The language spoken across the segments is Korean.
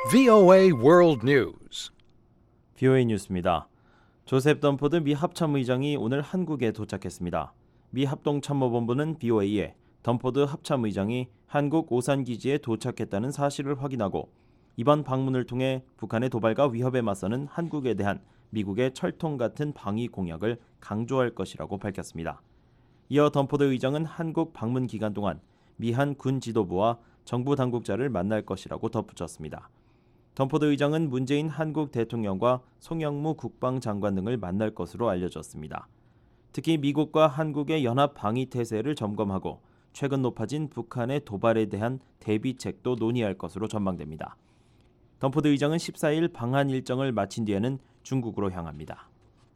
VOA World News. VOA 뉴스입니다. 조셉 덤포드 미 합참의장이 오늘 한국에 도착했습니다. 미 합동참모본부는 BOA에 덤포드 합참의장이 한국 오산기지에 도착했다는 사실을 확인하고 이번 방문을 통해 북한의 도발과 위협에 맞서는 한국에 대한 미국의 철통 같은 방위 공약을 강조할 것이라고 밝혔습니다. 이어 덤포드 의장은 한국 방문 기간 동안 미한 군 지도부와 정부 당국자를 만날 것이라고 덧붙였습니다. 덤포드 의장은 문재인 한국 대통령과 송영무 국방장관 등을 만날 것으로 알려졌습니다. 특히 미국과 한국의 연합 방위 태세를 점검하고 최근 높아진 북한의 도발에 대한 대비책도 논의할 것으로 전망됩니다. 덤포드 의장은 14일 방한 일정을 마친 뒤에는 중국으로 향합니다.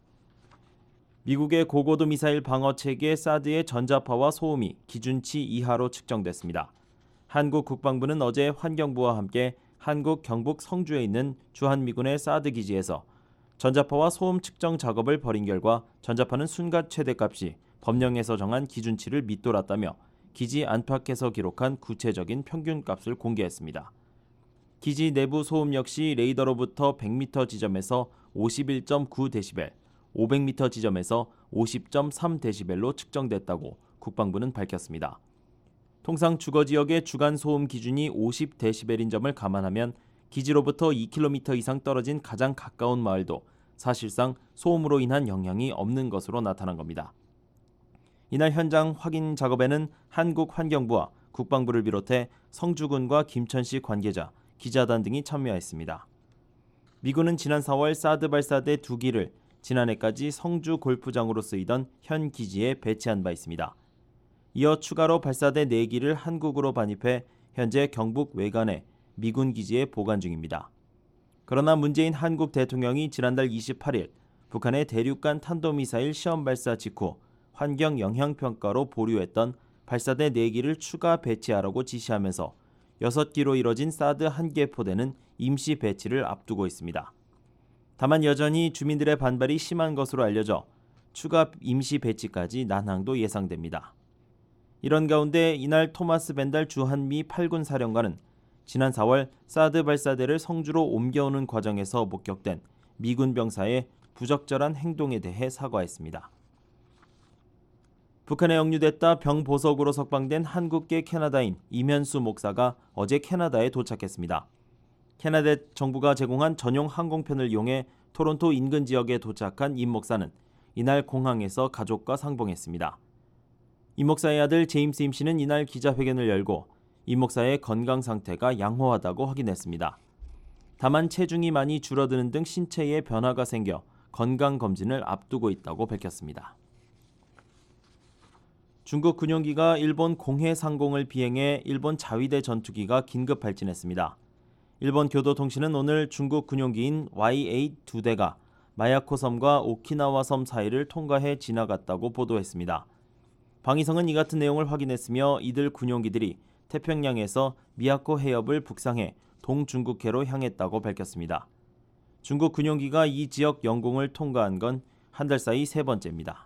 미국의 고고도 미사일 방어 체계 사드의 전자파와 소음이 기준치 이하로 측정됐습니다. 한국 국방부는 어제 환경부와 함께 한국 경북 성주에 있는 주한미군의 사드 기지에서 전자파와 소음 측정 작업을 벌인 결과 전자파는 순간 최대값이 법령에서 정한 기준치를 밑돌았다며 기지 안팎에서 기록한 구체적인 평균값을 공개했습니다. 기지 내부 소음 역시 레이더로부터 100m 지점에서 51.9데시벨, 500m 지점에서 50.3데시벨로 측정됐다고 국방부는 밝혔습니다. 통상 주거지역의 주간 소음 기준이 50데시벨인 점을 감안하면 기지로부터 2km 이상 떨어진 가장 가까운 마을도 사실상 소음으로 인한 영향이 없는 것으로 나타난 겁니다. 이날 현장 확인 작업에는 한국환경부와 국방부를 비롯해 성주군과 김천시 관계자, 기자단 등이 참여했습니다. 미군은 지난 4월 사드 발사대 2기를 지난해까지 성주 골프장으로 쓰이던 현 기지에 배치한 바 있습니다. 이어 추가로 발사대 4기를 한국으로 반입해 현재 경북 외관의 미군 기지에 보관 중입니다. 그러나 문재인 한국 대통령이 지난달 28일 북한의 대륙간 탄도미사일 시험 발사 직후 환경 영향 평가로 보류했던 발사대 4기를 추가 배치하라고 지시하면서 6기로 이뤄진 사드 1개 포대는 임시 배치를 앞두고 있습니다. 다만 여전히 주민들의 반발이 심한 것으로 알려져 추가 임시 배치까지 난항도 예상됩니다. 이런 가운데 이날 토마스 벤달 주한미 8군 사령관은 지난 4월 사드 발사대를 성주로 옮겨오는 과정에서 목격된 미군 병사의 부적절한 행동에 대해 사과했습니다. 북한에 억류됐다 병보석으로 석방된 한국계 캐나다인 이면수 목사가 어제 캐나다에 도착했습니다. 캐나다 정부가 제공한 전용 항공편을 이용해 토론토 인근 지역에 도착한 임 목사는 이날 공항에서 가족과 상봉했습니다. 임 목사의 아들 제임스 임 씨는 이날 기자회견을 열고 임 목사의 건강 상태가 양호하다고 확인했습니다. 다만 체중이 많이 줄어드는 등 신체에 변화가 생겨 건강검진을 앞두고 있다고 밝혔습니다. 중국 군용기가 일본 공해 상공을 비행해 일본 자위대 전투기가 긴급 발진했습니다. 일본 교도통신은 오늘 중국 군용기인 Y-8 2대가 마야코 섬과 오키나와 섬 사이를 통과해 지나갔다고 보도했습니다. 방위성은 이 같은 내용을 확인했으며 이들 군용기들이 태평양에서 미야코 해협을 북상해 동중국해로 향했다고 밝혔습니다. 중국 군용기가 이 지역 영공을 통과한 건 한 달 사이 세 번째입니다.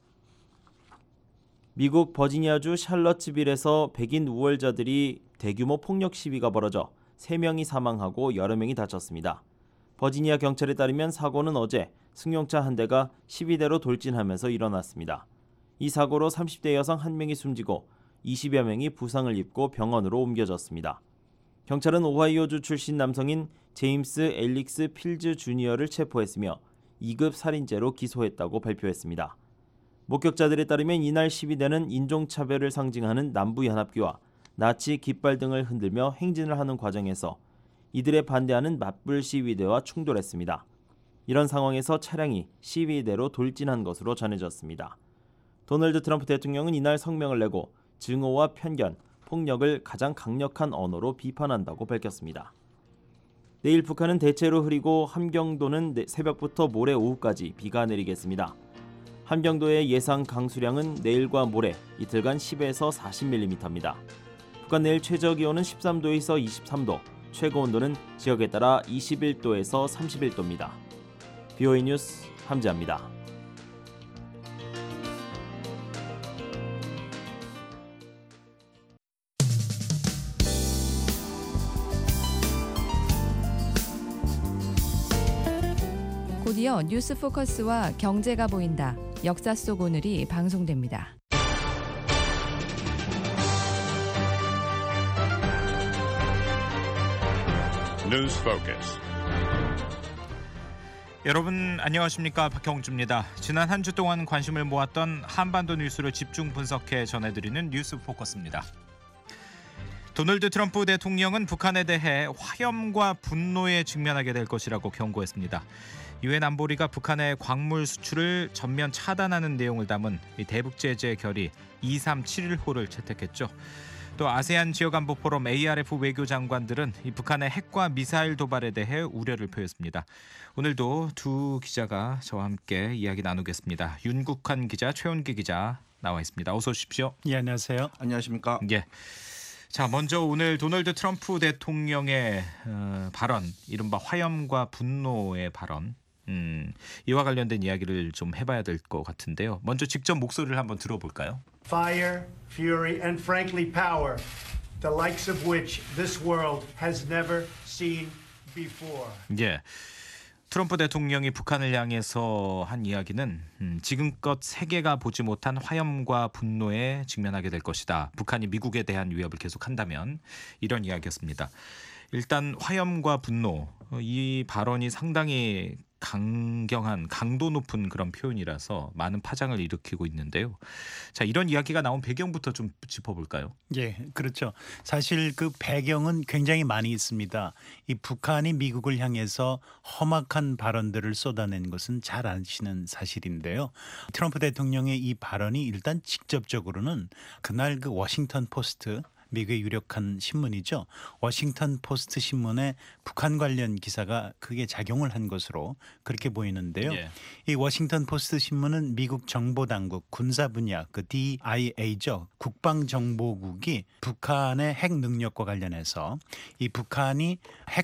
미국 버지니아주 샬럿츠빌에서 백인 우월자들이 대규모 폭력 시위가 벌어져 3명이 사망하고 여러 명이 다쳤습니다. 버지니아 경찰에 따르면 사고는 어제 승용차 한 대가 시위대로 돌진하면서 일어났습니다. 이 사고로 30대 여성 1명이 숨지고 20여 명이 부상을 입고 병원으로 옮겨졌습니다. 경찰은 오하이오주 출신 남성인 제임스 엘릭스 필즈 주니어를 체포했으며 2급 살인죄로 기소했다고 발표했습니다. 목격자들에 따르면 이날 시위대는 인종차별을 상징하는 남부연합기와 나치 깃발 등을 흔들며 행진을 하는 과정에서 이들에 반대하는 맞불 시위대와 충돌했습니다. 이런 상황에서 차량이 시위대로 돌진한 것으로 전해졌습니다. 도널드 트럼프 대통령은 이날 성명을 내고 증오와 편견, 폭력을 가장 강력한 언어로 비판한다고 밝혔습니다. 내일 북한은 대체로 흐리고 함경도는 새벽부터 모레 오후까지 비가 내리겠습니다. 함경도의 예상 강수량은 내일과 모레 이틀간 10에서 40mm입니다. 북한 내일 최저기온은 13도에서 23도, 최고온도는 지역에 따라 21도에서 31도입니다. BOA 뉴스 함지아입니다. 드디어 뉴스 포커스와 경제가 보인다. 역사 속 오늘이 방송됩니다. 뉴스 포커스. 여러분 안녕하십니까, 박형주입니다. 지난 한 주 동안 관심을 모았던 한반도 뉴스를 집중 분석해 전해드리는 뉴스 포커스입니다. 도널드 트럼프 대통령은 북한에 대해 화염과 분노에 직면하게 될 것이라고 경고했습니다. 유엔 안보리가 북한의 광물 수출을 전면 차단하는 내용을 담은 대북 제재 결의 2371호를 채택했죠. 또 아세안 지역안보 포럼 ARF 외교장관들은 이 북한의 핵과 미사일 도발에 대해 우려를 표했습니다. 오늘도 두 기자가 저와 함께 이야기 나누겠습니다. 윤국환 기자, 최원기 기자 나와 있습니다. 어서 오십시오. 예, 안녕하세요. 안녕하십니까? 예. 자, 먼저 오늘 도널드 트럼프 대통령의 발언, 이른바 화염과 분노의 발언, 이와 관련된 이야기를 좀 해봐야 될 것 같은데요. 먼저 직접 목소리를 한번 들어볼까요? Fire, fury, and frankly power, the likes of which this world has never seen before. 예. 트럼프 대통령이 북한을 향해서 한 이야기는 지금껏 세계가 보지 못한 화염과 분노에 직면하게 될 것이다. 북한이 미국에 대한 위협을 계속한다면, 이런 이야기였습니다. 일단 화염과 분노, 이 발언이 상당히 강경한, 강도 높은 그런 표현이라서 많은 파장을 일으키고 있는데요. 자, 이런 이야기가 나온 배경부터 좀 짚어볼까요? 예, 그렇죠. 사실 그 배경은 굉장히 많이 있습니다. 이 북한이 미국을 향해서 험악한 발언들을 쏟아낸 것은 잘 아시는 사실인데요. 트럼프 대통령의 이 발언이 일단 직접적으로는 그날 그 워싱턴 포스트, 미국의 유력한 신문이죠. 워싱턴 포스트 신문에 북한 관련 기사가 크게 작용을 한 것으로 그렇게 보이는데요. 예. 이 워싱턴 포스트 신문은 미국 정보당국 군사 분야 그 DIA죠. 국방정보국이 북한의 핵 능력과 관련해서 이 북한이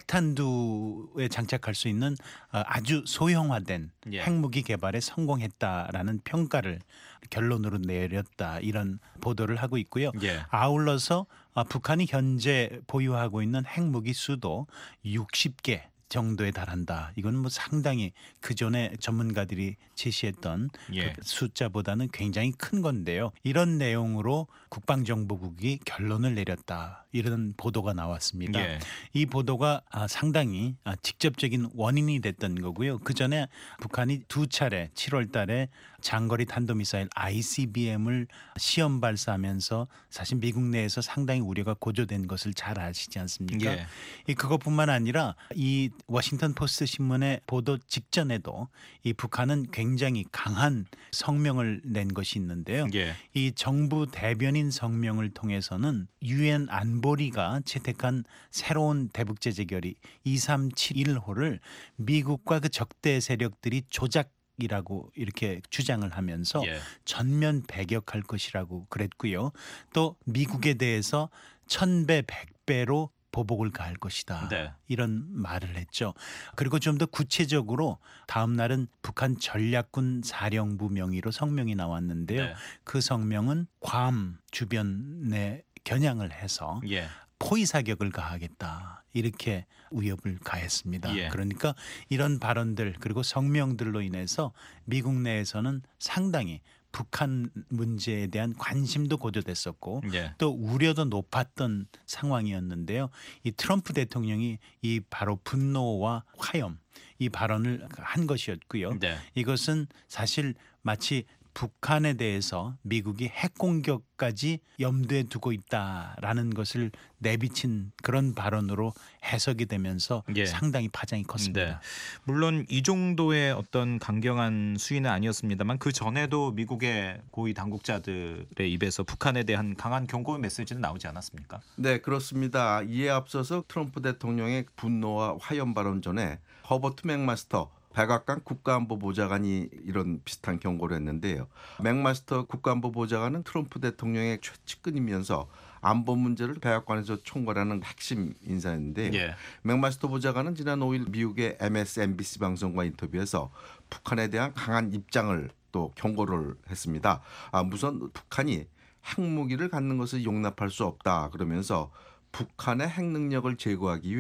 핵탄두에 장착할 수 있는 아주 소형화된 핵무기 개발에 성공했다라는 평가를 결론으로 내렸다, 이런 보도를 하고 있고요. 예. 아울러서 북한이 현재 보유하고 있는 핵무기 수도 60개 정도에 달한다. 이건 뭐 상당히 그 전에 전문가들이 제시했던 예. 그 숫자보다는 굉장히 큰 건데요. 이런 내용으로 국방정보국이 결론을 내렸다, 이런 보도가 나왔습니다. 예. 이 보도가 상당히 직접적인 원인이 됐던 거고요. 그 전에 북한이 두 차례 7월 달에 장거리 탄도미사일 ICBM을 시험 발사하면서 사실 미국 내에서 상당히 우려가 고조된 것을 잘 아시지 않습니까? 예. 그것뿐만 아니라 이 워싱턴 포스트 신문의 보도 직전에도 이 북한은 굉장히 강한 성명을 낸 것이 있는데요. 예. 이 정부 대변인 성명을 통해서는 유엔 안보리가 채택한 새로운 대북 제재 결의 2371호를 미국과 그 적대 세력들이 조작이라고 이렇게 주장을 하면서 예. 전면 배격할 것이라고 그랬고요. 또 미국에 대해서 1000배, 100배로 보복을 가할 것이다. 네. 이런 말을 했죠. 그리고 좀 더 구체적으로 다음 날은 북한 전략군 사령부 명의로 성명이 나왔는데요. 네. 그 성명은 괌 주변에 겨냥을 해서 예. 포위 사격을 가하겠다, 이렇게 위협을 가했습니다. 예. 그러니까 이런 발언들 그리고 성명들로 인해서 미국 내에서는 상당히 북한 문제에 대한 관심도 고조됐었고 예. 또 우려도 높았던 상황이었는데요. 이 트럼프 대통령이 이 바로 분노와 화염, 이 발언을 한 것이었고요. 네. 이것은 사실 마치 북한에 대해서 미국이 핵 공격까지 염두에 두고 있다라는 것을 내비친 그런 발언으로 해석이 되면서 예. 상당히 파장이 컸습니다. 네. 물론 이 정도의 어떤 강경한 수위는 아니었습니다만 그 전에도 미국의 고위 당국자들의 입에서 북한에 대한 강한 경고의 메시지는 나오지 않았습니까? 네, 그렇습니다. 이에 앞서서 트럼프 대통령의 분노와 화염 발언 전에 허버트 맥마스터 백악관 국가안보보좌관이 이런 비슷한 경고를 했는데요. 맥마스터 국가안보보좌관은 트럼프 대통령의 최측근이면서 안보 문제를 백악관에서 총괄하는 핵심 인사였는데 예. 맥마스터 보좌관은 지난 5일 미국의 MSNBC 방송과 인터뷰에서 북한에 대한 강한 입장을 또 경고를 했습니다. 우선 북한이 핵무기를 갖는 것을 용납할 수 없다, 그러면서 북한의 핵 능력을 제거하기 위해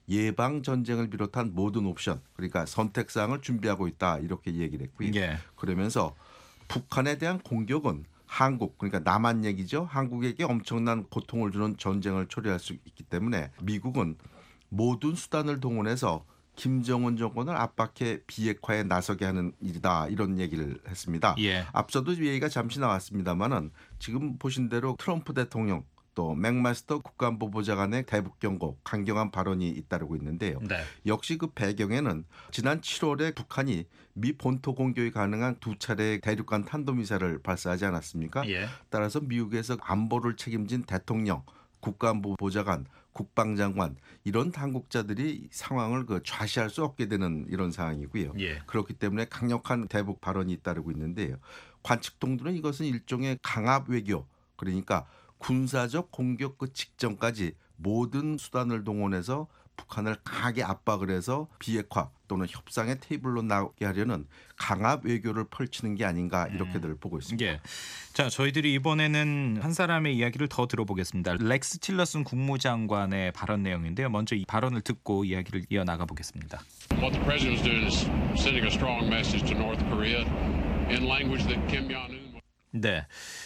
예방 전쟁을 비롯한 모든 옵션, 그러니까 선택사항을 준비하고 있다 이렇게 얘기를 했고요. 예. 그러면서 북한에 대한 공격은 한국, 그러니까 남한 얘기죠. 한국에게 엄청난 고통을 주는 전쟁을 초래할 수 있기 때문에 미국은 모든 수단을 동원해서 김정은 정권을 압박해 비핵화에 나서게 하는 일이다 이런 얘기를 했습니다. 예. 앞서도 얘기가 잠시 나왔습니다만은 지금 보신 대로 트럼프 대통령 또 맥마스터 국가안보보좌관의 대북 경고 강경한 발언이 잇따르고 있는데요. 네. 역시 그 배경에는 지난 7월에 북한이 미 본토 공격이 가능한 2차례의 대륙간 탄도미사일을 발사하지 않았습니까? 예. 따라서 미국에서 안보를 책임진 대통령, 국가안보보좌관, 국방장관 이런 당국자들이 상황을 좌시할 수 없게 되는 이런 상황이고요. 예. 그렇기 때문에 강력한 대북 발언이 잇따르고 있는데요. 관측동들은 이것은 일종의 강압 외교, 그러니까 군사적 공격 그 직전까지 모든 수단을 동원해서 북한을 강하게 압박을 해서 비핵화 또는 협상의 테이블로 나오게 하려는 강압 외교를 펼치는 게 아닌가 이렇게들 보고 있습니다. 예. 자, 저희들이 이번에는 한 사람의 이야기를 더 들어보겠습니다. 렉스 틸러슨 국무장관의 발언 내용인데요. 먼저 이 발언을 듣고 이야기를 이어나가 보겠습니다. What the president is doing is sending a strong message to North Korea in language that Kim Jong-un. 네.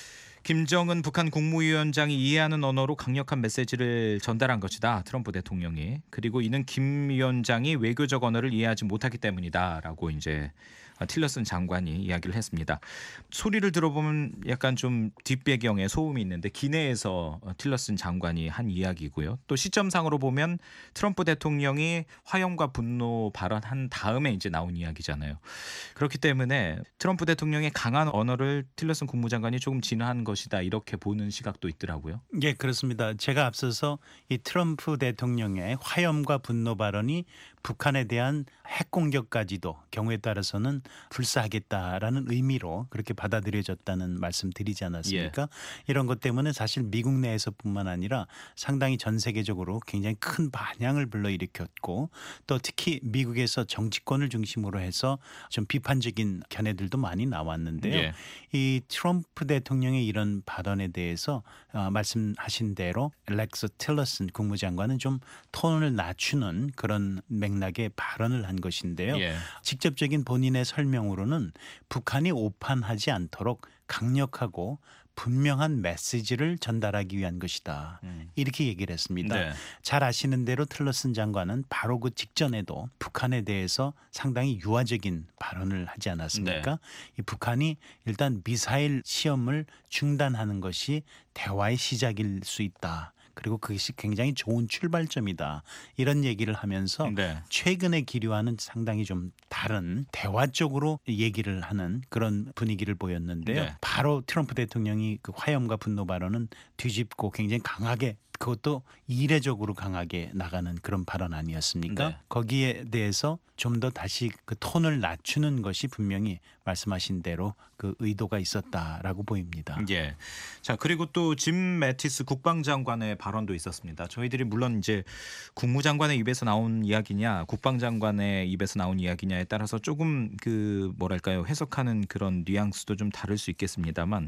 김정은 북한 국무위원장이 이해하는 언어로 강력한 메시지를 전달한 것이다. 트럼프 대통령이. 그리고 이는 김 위원장이 외교적 언어를 이해하지 못하기 때문이다라고 이제 틸러슨 장관이 이야기를 했습니다. 소리를 들어보면 약간 좀 뒷배경에 소음이 있는데 기내에서 틸러슨 장관이 한 이야기고요. 또 시점상으로 보면 트럼프 대통령이 화염과 분노 발언한 다음에 이제 나온 이야기잖아요. 그렇기 때문에 트럼프 대통령의 강한 언어를 틸러슨 국무장관이 조금 진화한 것이다 이렇게 보는 시각도 있더라고요. 예, 그렇습니다. 제가 앞서서 이 트럼프 대통령의 화염과 분노 발언이 북한에 대한 핵 공격까지도 경우에 따라서는 불사하겠다라는 의미로 그렇게 받아들여졌다는 말씀 드리지 않았습니까? 이런 것 때문에 사실 미국 내에서뿐만 아니라 상당히 전 세계적으로 굉장히 큰 반향을 불러일으켰고 또 특히 미국에서 정치권을 중심으로 해서 좀 비판적인 견해들도 많이 나왔는데요. 예. 이 트럼프 대통령의 이런 발언에 대해서 말씀하신 대로 렉스 틸러슨 국무장관은 좀 톤을 낮추는 그런 맥락의 발언을 한 것인데요. 예. 직접적인 본인의 설명으로는 북한이 오판하지 않도록 강력하고 분명한 메시지를 전달하기 위한 것이다. 이렇게 얘기를 했습니다. 네. 잘 아시는 대로 틸러슨 장관은 바로 그 직전에도 북한에 대해서 상당히 유화적인 발언을 하지 않았습니까? 네. 이 북한이 일단 미사일 시험을 중단하는 것이 대화의 시작일 수 있다. 그리고 그것이 굉장히 좋은 출발점이다. 이런 얘기를 하면서 네. 최근의 기류와는 상당히 좀 다른 대화 쪽으로 얘기를 하는 그런 분위기를 보였는데요. 네. 바로 트럼프 대통령이 그 화염과 분노 발언은 뒤집고 굉장히 강하게 그것도 이례적으로 강하게 나가는 그런 발언 아니었습니까? 네. 거기에 대해서 좀 더 다시 그 톤을 낮추는 것이 분명히 말씀하신 대로 그 의도가 있었다라고 보입니다. 예. 자, 그리고 또 짐 매티스 국방장관의 발언도 있었습니다. 저희들이 물론 이제 국무장관의 입에서 나온 이야기냐, 국방장관의 입에서 나온 이야기냐에 따라서 조금 그 뭐랄까요, 해석하는 그런 뉘앙스도 좀 다를 수 있겠습니다만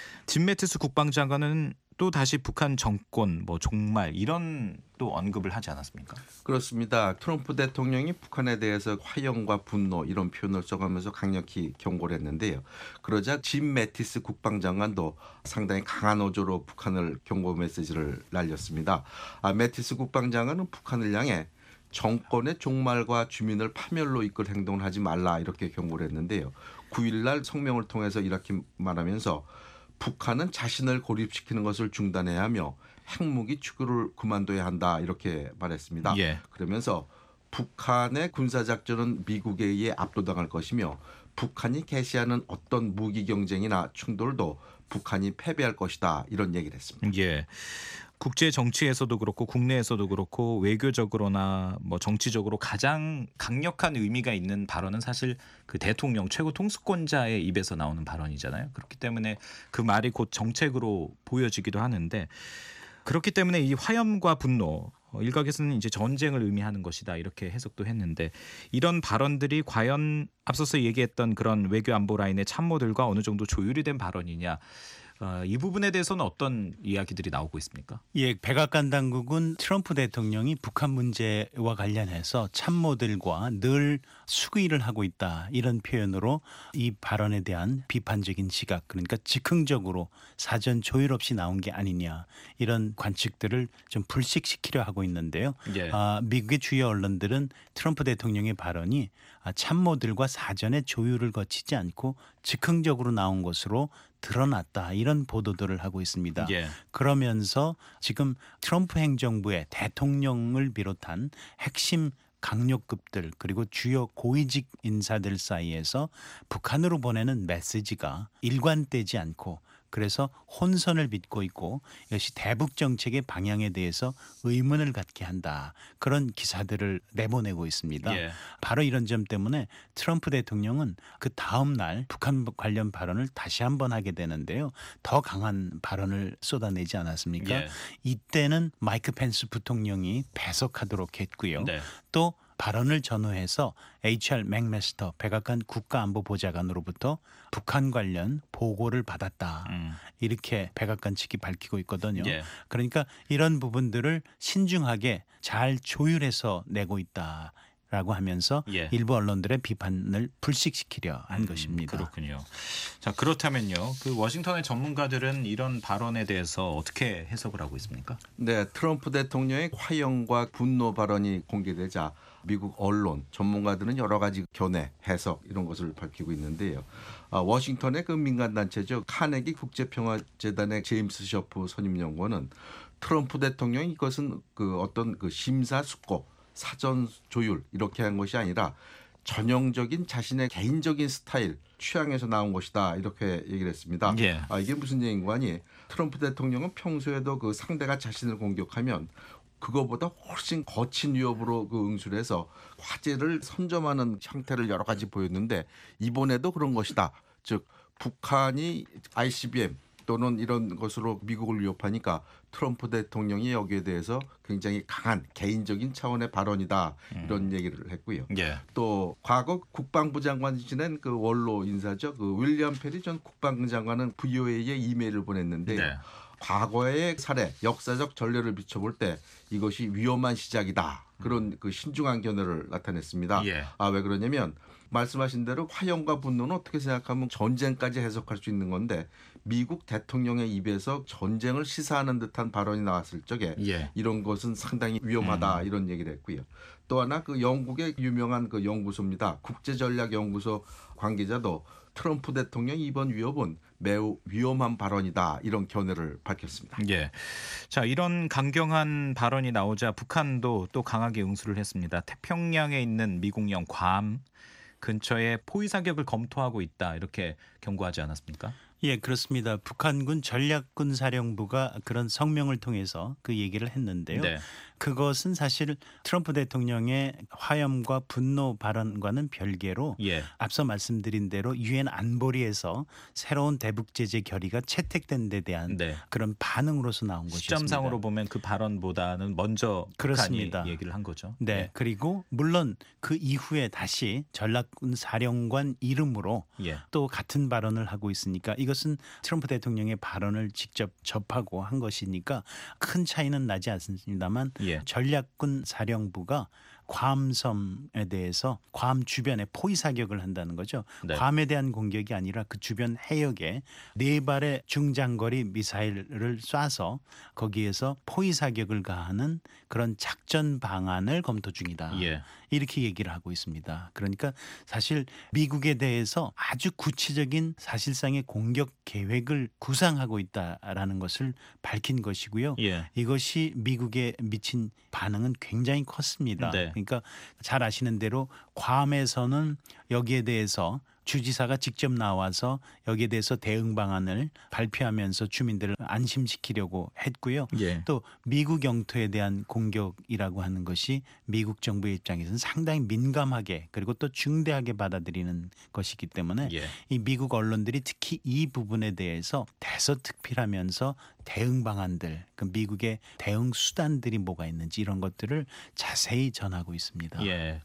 짐 매티스 국방장관은 또 다시 북한 정권, 뭐 종말 이런 또 언급을 하지 않았습니까? 그렇습니다. 트럼프 대통령이 북한에 대해서 화염과 분노 이런 표현을 써가면서 강력히 경고를 했는데요. 그러자 짐 매티스 국방장관도 상당히 강한 어조로 북한을 경고 메시지를 날렸습니다. 매티스 국방장관은 북한을 향해 정권의 종말과 주민을 파멸로 이끌 행동을 하지 말라 이렇게 경고를 했는데요. 9일 날 성명을 통해서 이렇게 말하면서 북한은 자신을 고립시키는 것을 중단해야 하며 핵무기 추구를 그만둬야 한다 이렇게 말했습니다. 예. 그러면서 북한의 군사작전은 미국에 의해 압도당할 것이며 북한이 개시하는 어떤 무기 경쟁이나 충돌도 북한이 패배할 것이다 이런 얘기를 했습니다. 예. 국제 정치에서도 그렇고 국내에서도 그렇고 외교적으로나 뭐 정치적으로 가장 강력한 의미가 있는 발언은 사실 그 대통령 최고 통수권자의 입에서 나오는 발언이잖아요. 그렇기 때문에 그 말이 곧 정책으로 보여지기도 하는데 그렇기 때문에 이 화염과 분노 일각에서는 이제 전쟁을 의미하는 것이다 이렇게 해석도 했는데 이런 발언들이 과연 앞서서 얘기했던 그런 외교 안보 라인의 참모들과 어느 정도 조율이 된 발언이냐 이 부분에 대해서는 어떤 이야기들이 나오고 있습니까? 예, 백악관 당국은 트럼프 대통령이 북한 문제와 관련해서 참모들과 늘 수기를 하고 있다 이런 표현으로 이 발언에 대한 비판적인 시각, 그러니까 즉흥적으로 사전 조율 없이 나온 게 아니냐 이런 관측들을 좀 불식시키려 하고 있는데요. 예. 미국의 주요 언론들은 트럼프 대통령의 발언이 참모들과 사전에 조율을 거치지 않고 즉흥적으로 나온 것으로 드러났다 이런 보도들을 하고 있습니다. 예. 그러면서 지금 트럼프 행정부의 대통령을 비롯한 핵심 강력급들 그리고 주요 고위직 인사들 사이에서 북한으로 보내는 메시지가 일관되지 않고 그래서 혼선을 빚고 있고 이것이 대북 정책의 방향에 대해서 의문을 갖게 한다. 그런 기사들을 내보내고 있습니다. 예. 바로 이런 점 때문에 트럼프 대통령은 그 다음 날 북한 관련 발언을 다시 한번 하게 되는데요. 더 강한 발언을 쏟아내지 않았습니까? 예. 이때는 마이크 펜스 부통령이 배석하도록 했고요. 네. 또 발언을 전후해서 HR 맥메스터 백악관 국가안보보좌관으로부터 북한 관련 보고를 받았다. 이렇게 백악관 측이 밝히고 있거든요. 예. 그러니까 이런 부분들을 신중하게 잘 조율해서 내고 있다. 라고 하면서 예. 일부 언론들의 비판을 불식시키려 한 것입니다. 그렇군요. 자, 그렇다면요. 그 워싱턴의 전문가들은 이런 발언에 대해서 어떻게 해석을 하고 있습니까? 네, 트럼프 대통령의 화형과 분노 발언이 공개되자 미국 언론 전문가들은 여러 가지 견해, 해석 이런 것을 밝히고 있는데요. 워싱턴의 그 민간 단체죠 카네기 국제평화재단의 제임스 셔프 선임연구원은 트럼프 대통령이 이것은 그 어떤 그 심사숙고 사전 조율 이렇게 한 것이 아니라 전형적인 자신의 개인적인 스타일 취향에서 나온 것이다 이렇게 얘기를 했습니다. 예. 이게 무슨 얘기인가 하니 트럼프 대통령은 평소에도 그 상대가 자신을 공격하면 그거보다 훨씬 거친 위협으로 그 응수를 해서 화제를 선점하는 형태를 여러 가지 보였는데 이번에도 그런 것이다. 즉 북한이 ICBM 또는 이런 것으로 미국을 위협하니까 트럼프 대통령이 여기에 대해서 굉장히 강한 개인적인 차원의 발언이다 이런 얘기를 했고요. 예. 또 과거 국방부 장관이 지낸 그 원로 인사죠. 그 윌리엄 페리 전 국방부 장관은 VOA에 이메일을 보냈는데요. 네. 과거의 사례, 역사적 전례를 비춰볼 때 이것이 위험한 시작이다. 그런 그 신중한 견해를 나타냈습니다. 예. 왜 그러냐면 말씀하신 대로 화형과 분노는 어떻게 생각하면 전쟁까지 해석할 수 있는 건데 미국 대통령의 입에서 전쟁을 시사하는 듯한 발언이 나왔을 적에 예. 이런 것은 상당히 위험하다 이런 얘기를 했고요. 또 하나 그 영국의 유명한 그 연구소입니다. 국제전략연구소 관계자도 트럼프 대통령 이번 위협은 매우 위험한 발언이다 이런 견해를 밝혔습니다. 예. 자, 이런 강경한 발언이 나오자 북한도 또 강하게 응수를 했습니다. 태평양에 있는 미국령 괌 근처에 포위 사격을 검토하고 있다 이렇게 경고하지 않았습니까? 예, 그렇습니다. 북한군 전략군 사령부가 그런 성명을 통해서 그 얘기를 했는데요. 네. 그것은 사실 트럼프 대통령의 화염과 분노 발언과는 별개로 예. 앞서 말씀드린 대로 유엔 안보리에서 새로운 대북 제재 결의가 채택된 데 대한 네. 그런 반응으로서 나온 것이었습니다. 시점상으로 보면 그 발언보다는 먼저 그렇습니다. 북한이 얘기를 한 거죠. 네, 그리고 물론 그 이후에 다시 전략군 사령관 이름으로 예. 또 같은 발언을 하고 있으니까 이것은 트럼프 대통령의 발언을 직접 접하고 한 것이니까 큰 차이는 나지 않습니다만 예. 전략군 사령부가 괌섬에 대해서 괌 주변에 포위 사격을 한다는 거죠. 네. 괌에 대한 공격이 아니라 그 주변 해역에 4발의 중장거리 미사일을 쏴서 거기에서 포위 사격을 가하는 그런 작전 방안을 검토 중이다. 예. 이렇게 얘기를 하고 있습니다. 그러니까 사실 미국에 대해서 아주 구체적인 사실상의 공격 계획을 구상하고 있다라는 것을 밝힌 것이고요. 예. 이것이 미국에 미친 반응은 굉장히 컸습니다. 네. 그러니까 잘 아시는 대로 괌에서는 여기에 대해서 주지사가 직접 나와서 여기에 대해서 대응 방안을 발표하면서 주민들을 안심시키려고 했고요. 예. 또 미국 영토에 대한 공격이라고 하는 것이 미국 정부의 입장에서는 상당히 민감하게 그리고 또 중대하게 받아들이는 것이기 때문에 예. 이 미국 언론들이 특히 이 부분에 대해서 대서특필하면서 대응 방안들, 그 미국의 대응 수단들이 뭐가 있는지 이런 것들을 자세히 전하고 있습니다. 예.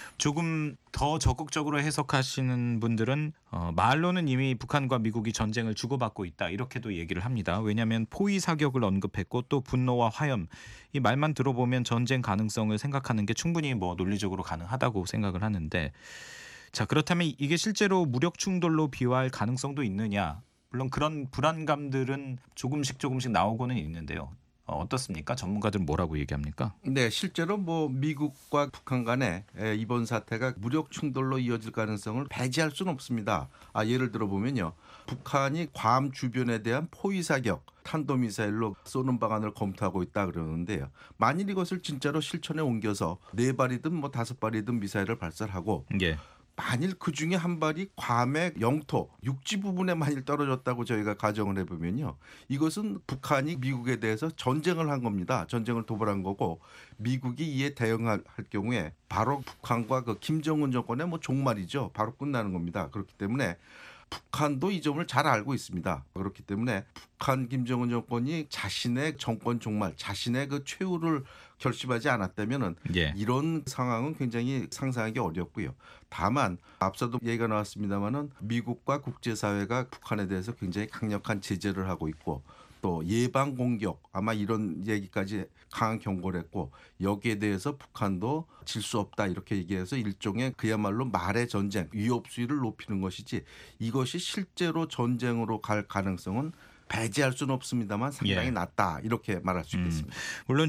조금 더 적극적으로 해석하시는 분들은 말로는 이미 북한과 미국이 전쟁을 주고받고 있다 이렇게도 얘기를 합니다. 왜냐하면 포위 사격을 언급했고 또 분노와 화염 이 말만 들어보면 전쟁 가능성을 생각하는 게 충분히 뭐 논리적으로 가능하다고 생각을 하는데 자 그렇다면 이게 실제로 무력 충돌로 비화할 가능성도 있느냐? 물론 그런 불안감들은 조금씩 나오고는 있는데요. 어떻습니까? 전문가들은 뭐라고 얘기합니까? 네, 실제로 뭐 미국과 북한 간에 이번 사태가 무력 충돌로 이어질 가능성을 배제할 수는 없습니다. 예를 들어 보면요. 북한이 괌 주변에 대한 포위 사격, 탄도미사일로 쏘는 방안을 검토하고 있다 그러는데요. 만일 이것을 진짜로 실천에 옮겨서 4발이든 뭐 5발이든 미사일을 발사하고 예. 만일 그중에 한 발이 괌의 영토, 육지 부분에 만일 떨어졌다고 저희가 가정을 해보면요. 이것은 북한이 미국에 대해서 전쟁을 한 겁니다. 전쟁을 도발한 거고 미국이 이에 대응할 경우에 바로 북한과 그 김정은 정권의 뭐 종말이죠. 바로 끝나는 겁니다. 그렇기 때문에 북한도 이 점을 잘 알고 있습니다. 그렇기 때문에 북한 김정은 정권이 자신의 정권 종말, 자신의 그 최후를 결심하지 않았다면은 이런 상황은 굉장히 상상하기 어렵고요. 다만 앞서도 얘기가 나왔습니다마는 미국과 국제사회가 북한에 대해서 굉장히 강력한 제재를 하고 있고 또 예방 공격 아마 이런 얘기까지 강한 경고를 했고 여기에 대해서 북한도 질 수 없다 이렇게 얘기해서 일종의 그야말로 말의 전쟁, 위협 수위를 높이는 것이지 이것이 실제로 전쟁으로 갈 가능성은 배제할 수는 없습니다만 상당히 낮다 이렇게 말할 수 있겠습니다. 물론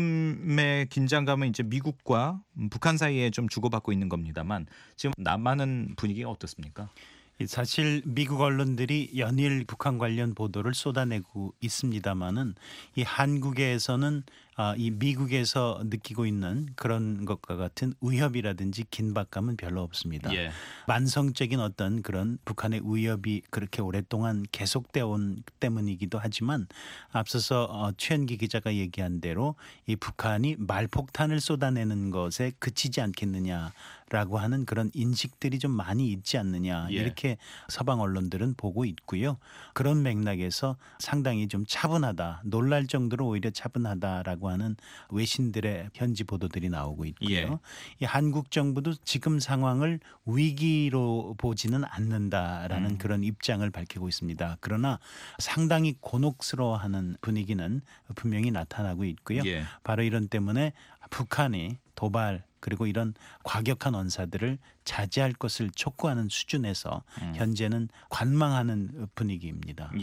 지금의 긴장감은 이제 미국과 북한 사이에 좀 주고받고 있는 겁니다만 지금 남한은 분위기가 어떻습니까? 사실 미국 언론들이 연일 북한 관련 보도를 쏟아내고 있습니다마는 이 한국에서는 이 미국에서 느끼고 있는 그런 것과 같은 위협이라든지 긴박감은 별로 없습니다. 만성적인 어떤 그런 북한의 위협이 그렇게 오랫동안 계속되어 온 때문이기도 하지만 앞서서 최현기 기자가 얘기한 대로 이 북한이 말폭탄을 쏟아내는 것에 그치지 않겠느냐라고 하는 그런 인식들이 좀 많이 있지 않느냐 이렇게 서방 언론들은 보고 있고요. 그런 맥락에서 상당히 좀 차분하다, 놀랄 정도로 오히려 차분하다라고 하는 외신들의 현지 보도들이 나오고 있고요. 이 한국 정부도 지금 상황을 위기로 보지는 않는다라는 그런 입장을 밝히고 있습니다. 그러나 상당히 곤혹스러워하는 분위기는 분명히 나타나고 있고요. 바로 이런 때문에 북한이 도발 그리고 이런 과격한 언사들을 자제할 것을 촉구하는 수준에서 현재는 관망하는 분위기입니다.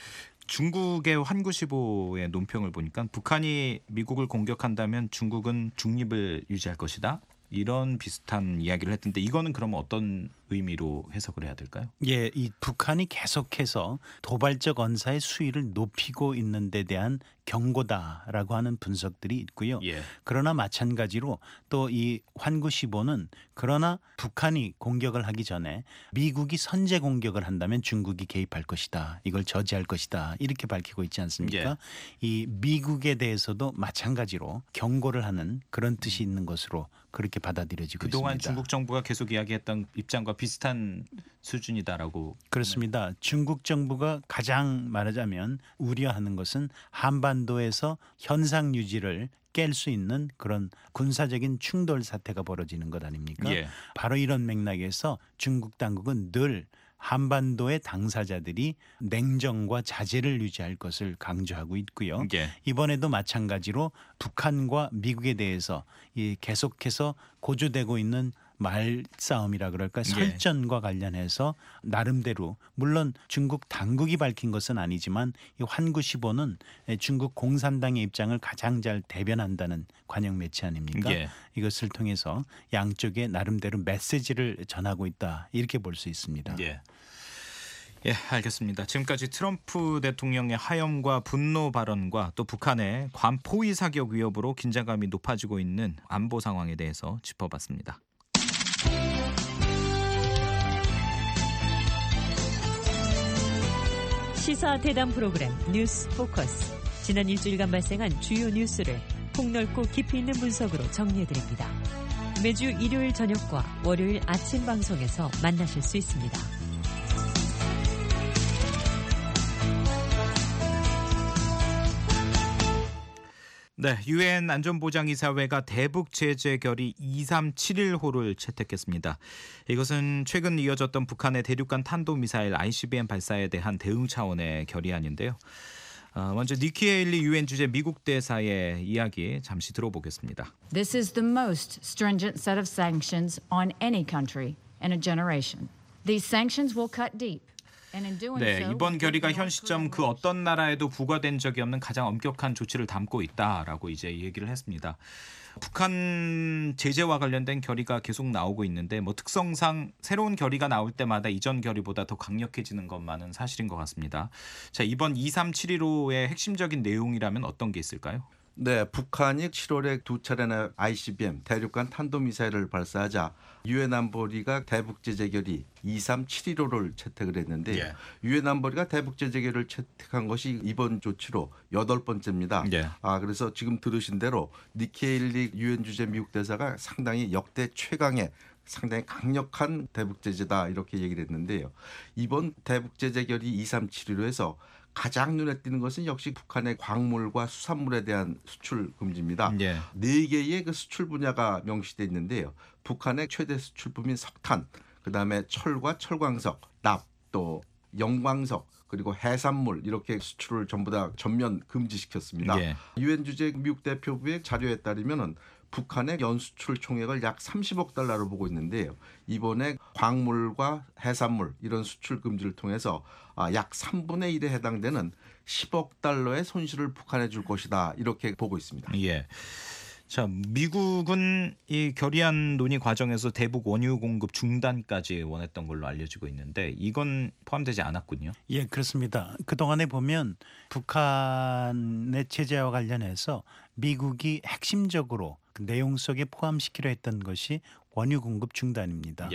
중국의 환구시보의 논평을 보니까 북한이 미국을 공격한다면 중국은 중립을 유지할 것이다. 이런 비슷한 이야기를 했던데 이거는 그러면 어떤 의미로 해석을 해야 될까요? 이 북한이 계속해서 도발적 언사의 수위를 높이고 있는 데 대한 경고다라고 하는 분석들이 있고요. 그러나 마찬가지로 또 이 환구시보는 그러나 북한이 공격을 하기 전에 미국이 선제 공격을 한다면 중국이 개입할 것이다. 이걸 저지할 것이다. 이렇게 밝히고 있지 않습니까? 이 미국에 대해서도 마찬가지로 경고를 하는 그런 뜻이 있는 것으로 그렇게 받아들여지고 그동안 있습니다. 중국 정부가 계속 이야기했던 입장과 비슷한 수준이다라고. 그렇습니다. 중국 정부가 가장 말하자면 우려하는 것은 한반도에서 현상 유지를 깰 수 있는 그런 군사적인 충돌 사태가 벌어지는 것 아닙니까? 바로 이런 맥락에서 중국 당국은 늘 한반도의 당사자들이 냉정과 자제를 유지할 것을 강조하고 있고요. 이번에도 마찬가지로 북한과 미국에 대해서 계속해서 고조되고 있는 말싸움이라 그럴까 설전과 관련해서 나름대로 물론 중국 당국이 밝힌 것은 아니지만 이 환구시보는 중국 공산당의 입장을 가장 잘 대변한다는 관영 매체 아닙니까? 이것을 통해서 양쪽에 나름대로 메시지를 전하고 있다 이렇게 볼 수 있습니다. 알겠습니다. 지금까지 트럼프 대통령의 하염과 분노 발언과 또 북한의 괌 포위 사격 위협으로 긴장감이 높아지고 있는 안보 상황에 대해서 짚어봤습니다. 시사 대담 프로그램 뉴스 포커스. 지난 일주일간 발생한 주요 뉴스를 폭넓고 깊이 있는 분석으로 정리해드립니다. 매주 일요일 저녁과 월요일 아침 방송에서 만나실 수 있습니다. 네, 유엔 안전보장이사회가 대북 제재 결의 2371호를 채택했습니다. 이것은 최근 이어졌던 북한의 대륙간 탄도미사일 ICBM 발사에 대한 대응 차원의 결의안인데요. 먼저 니키 헤일리 유엔 주재 미국 대사의 이야기 잠시 들어보겠습니다. This is the most stringent set of sanctions on any country in a generation. These sanctions will cut deep. 네, 이번 결의가 현 시점 그 어떤 나라에도 부과된 적이 없는 가장 엄격한 조치를 담고 있다라고 이제 얘기를 했습니다. 북한 제재와 관련된 결의가 계속 나오고 있는데 특성상 새로운 결의가 나올 때마다 이전 결의보다 더 강력해지는 것만은 사실인 것 같습니다. 자, 이번 2371호의 핵심적인 내용이라면 어떤 게 있을까요? 네, 북한이 7월에 두 차례나 ICBM 대륙간 탄도미사일을 발사하자 유엔 안보리가 대북 제재 결의 2371호를 채택을 했는데 유엔 안보리가 대북 제재 결의를 채택한 것이 이번 조치로 8번째입니다. 그래서 지금 들으신 대로 니키 헤일리 유엔 주재 미국 대사가 상당히 역대 최강의 상당히 강력한 대북 제재다 이렇게 얘기를 했는데요. 이번 대북 제재 결의 2371호에서 가장 눈에 띄는 것은 역시 북한의 광물과 수산물에 대한 수출 금지입니다. 4개의 그 수출 분야가 명시되어 있는데요. 북한의 최대 수출품인 석탄, 그다음에 철과 철광석, 납, 또 영광석, 그리고 해산물 이렇게 수출을 전부 다 전면 금지시켰습니다. 유엔 주재 미국 대표부의 자료에 따르면은 북한의 연수출 총액을 약 30억 달러로 보고 있는데요. 이번에 광물과 해산물 이런 수출 금지를 통해서 약 3분의 1에 해당되는 10억 달러의 손실을 북한에 줄 것이다 이렇게 보고 있습니다. 자, 미국은 이 결의안 논의 과정에서 대북 원유 공급 중단까지 원했던 걸로 알려지고 있는데 이건 포함되지 않았군요. 예, 그렇습니다. 그동안에 보면 북한의 제재와 관련해서 미국이 핵심적으로 그 내용 속에 포함시키려 했던 것이 원유 공급 중단입니다.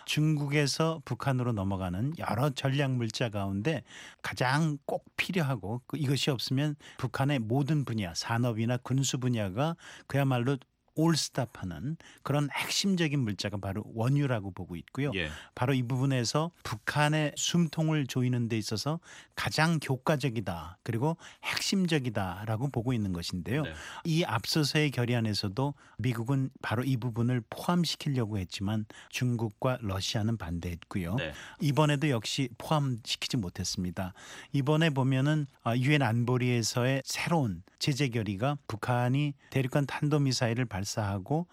중국에서 북한으로 넘어가는 여러 전략 물자 가운데 가장 꼭 필요하고 이것이 없으면 북한의 모든 분야, 산업이나 군수 분야가 그야말로 올스탑하는 그런 핵심적인 물자가 바로 원유라고 보고 있고요. 바로 이 부분에서 북한의 숨통을 조이는 데 있어서 가장 효과적이다 그리고 핵심적이다라고 보고 있는 것인데요. 이 앞서서의 결의안에서도 미국은 바로 이 부분을 포함시키려고 했지만 중국과 러시아는 반대했고요. 이번에도 역시 포함시키지 못했습니다. 이번에 보면은 유엔 안보리에서의 새로운 제재 결의가 북한이 대륙간 탄도미사일을 발사하고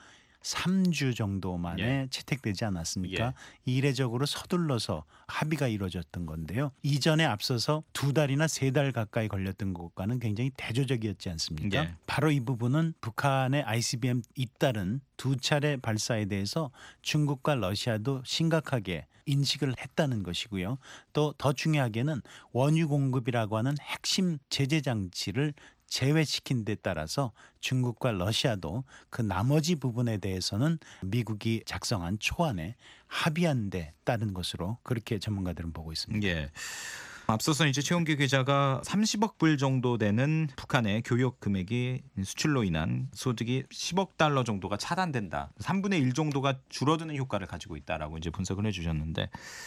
3주 정도 만에 채택되지 않았습니까? 이례적으로 서둘러서 합의가 이루어졌던 건데요. 이전에 앞서서 2달이나 3달 가까이 걸렸던 것과는 굉장히 대조적이었지 않습니까? 바로 이 부분은 북한의 ICBM 잇따른 2차례 발사에 대해서 중국과 러시아도 심각하게 인식을 했다는 것이고요. 또 더 중요하게는 원유 공급이라고 하는 핵심 제재 장치를 제외시킨 데 따라서 중국과 러시아도 그 나머지 부분에 대해서는 미국이 작성한 초안에 합의한 데 따른 것으로 그렇게 전문가들은 보고 있습니다. 앞서서 이제 최원기 기자가 30억 불 정도 되는 북한의 교역 금액이 수출로 인한 소득이 10억 달러 정도가 차단된다. 3분의 1 정도가 줄어드는 효과를 가지고 있다라고 이제 분석을 해주셨는데,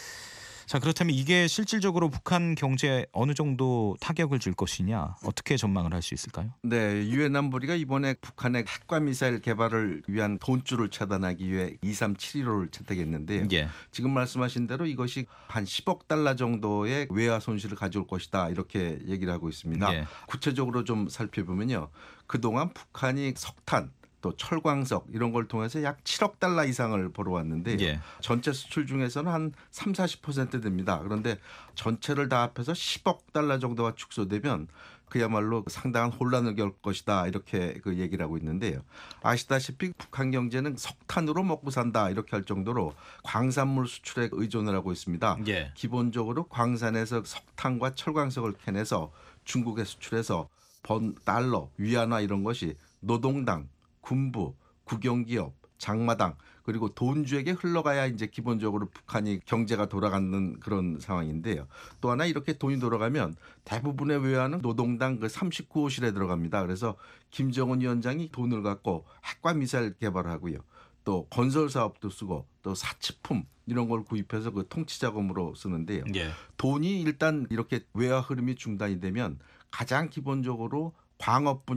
자, 그렇다면 이게 실질적으로 북한 경제에 어느 정도 타격을 줄 것이냐, 어떻게 전망을 할 수 있을까요? 네, 유엔 안보리가 이번에 북한의 핵과 미사일 개발을 위한 돈줄을 차단하기 위해 2371호를 채택했는데요. 지금 말씀하신 대로 이것이 한 10억 달러 정도의 외화 손실을 가져올 것이다 이렇게 얘기를 하고 있습니다. 구체적으로 좀 살펴보면요, 그동안 북한이 석탄 또 철광석 이런 걸 통해서 약 7억 달러 이상을 벌어왔는데 전체 수출 중에서는 한 30-40% 됩니다. 그런데 전체를 다 합해서 10억 달러 정도가 축소되면 그야말로 상당한 혼란을 겪을 것이다 이렇게 그 얘기를 하고 있는데요. 아시다시피 북한 경제는 석탄으로 먹고 산다 이렇게 할 정도로 광산물 수출에 의존을 하고 있습니다. 기본적으로 광산에서 석탄과 철광석을 캐내서 중국에 수출해서 번 달러, 위안화 이런 것이 노동당, 군부, 국영기업, 장마당 그리고 돈주에게 흘러가야 이제 기본적으로 북한이 경제가 돌아가는 그런 상황인데요. 또 하나 이렇게 돈이 돌아가면 대부분의 외화는 노동당 그 39호실에 들어갑니다. 그래서 김정은 위원장이 돈을 갖고 핵과 미사일 개발하고요. 또 건설 사업도 쓰고 또 사치품 이런 걸 구입해서 그 통치 자금으로 쓰는데요. 돈이 일단 이렇게 외화 흐름이 중단이 되면 가장 기본적으로 광업 분야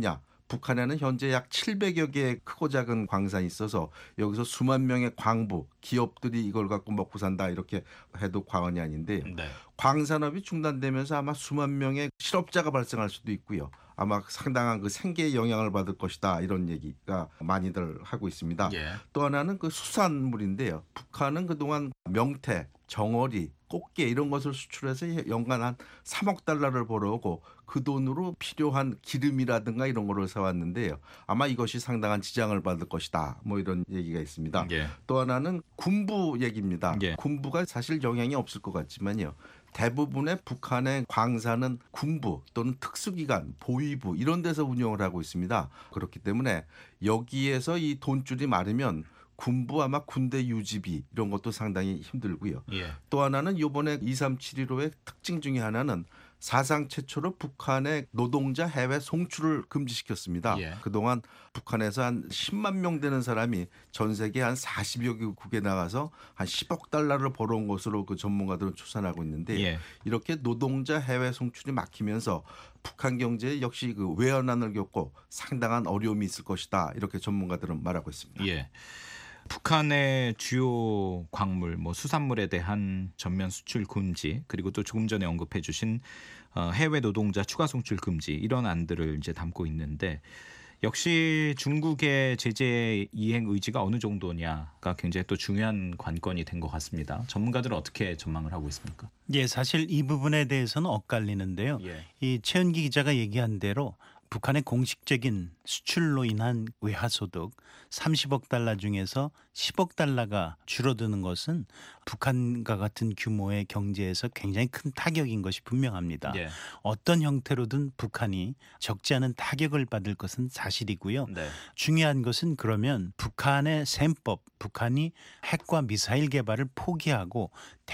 북한에는 현재 약 700여 개의 크고 작은 광산이 있어서 여기서 수만 명의 광부, 기업들이 이걸 갖고 먹고 산다 이렇게 해도 과언이 아닌데요. 네. 광산업이 중단되면서 아마 수만 명의 실업자가 발생할 수도 있고요. 아마 상당한 그 생계에 영향을 받을 것이다 이런 얘기가 많이들 하고 있습니다. 예. 또 하나는 그 수산물인데요. 북한은 그동안 명태, 정어리, 꽃게 이런 것을 수출해서 연간 한 3억 달러를 벌어오고 그 돈으로 필요한 기름이라든가 이런 거를 사왔는데요. 아마 이것이 상당한 지장을 받을 것이다. 뭐 이런 얘기가 있습니다. 예. 또 하나는 군부 얘기입니다. 예. 군부가 사실 영향이 없을 것 같지만요. 대부분의 북한의 광산은 군부 또는 특수기관, 보위부 이런 데서 운영을 하고 있습니다. 그렇기 때문에 여기에서 이 돈줄이 마르면 군부 아마 군대 유지비 이런 것도 상당히 힘들고요. 예. 또 하나는 이번에 2375의 특징 중에 하나는 사상 최초로 북한의 노동자 해외 송출을 금지시켰습니다. 예. 그동안 북한에서 한 10만 명 되는 사람이 전 세계 한 40여 개국에 나가서 한 10억 달러를 벌어온 것으로 그 전문가들은 추산하고 있는데 예. 이렇게 노동자 해외 송출이 막히면서 북한 경제에 역시 그 외환난을 겪고 상당한 어려움이 있을 것이다. 이렇게 전문가들은 말하고 있습니다. 예. 북한의 주요 광물, 뭐 수산물에 대한 전면 수출 금지, 그리고 또 조금 전에 언급해주신 해외 노동자 추가 송출 금지 이런 안들을 이제 담고 있는데 역시 중국의 제재 이행 의지가 어느 정도냐가 굉장히 또 중요한 관건이 된 것 같습니다. 전문가들은 어떻게 전망을 하고 있습니까? 예, 사실 이 부분에 대해서는 엇갈리는데요. 예. 이 최은기 기자가 얘기한 대로 북한의 공식적인 수출로 인한 외화소득 30억 달러 중에서 10억 달러가 줄어드는 것은 북한과 같은 규모의 경제에서 굉장히 큰 타격인 것이 분명합니다. 예. 어떤 형태로든 북한이 적지 않은 타격을 받을 것은 사실이고요. 네. 중요한 것은 그러면 북한의 셈법, 북한이 핵과 미사일 개발을 포기하고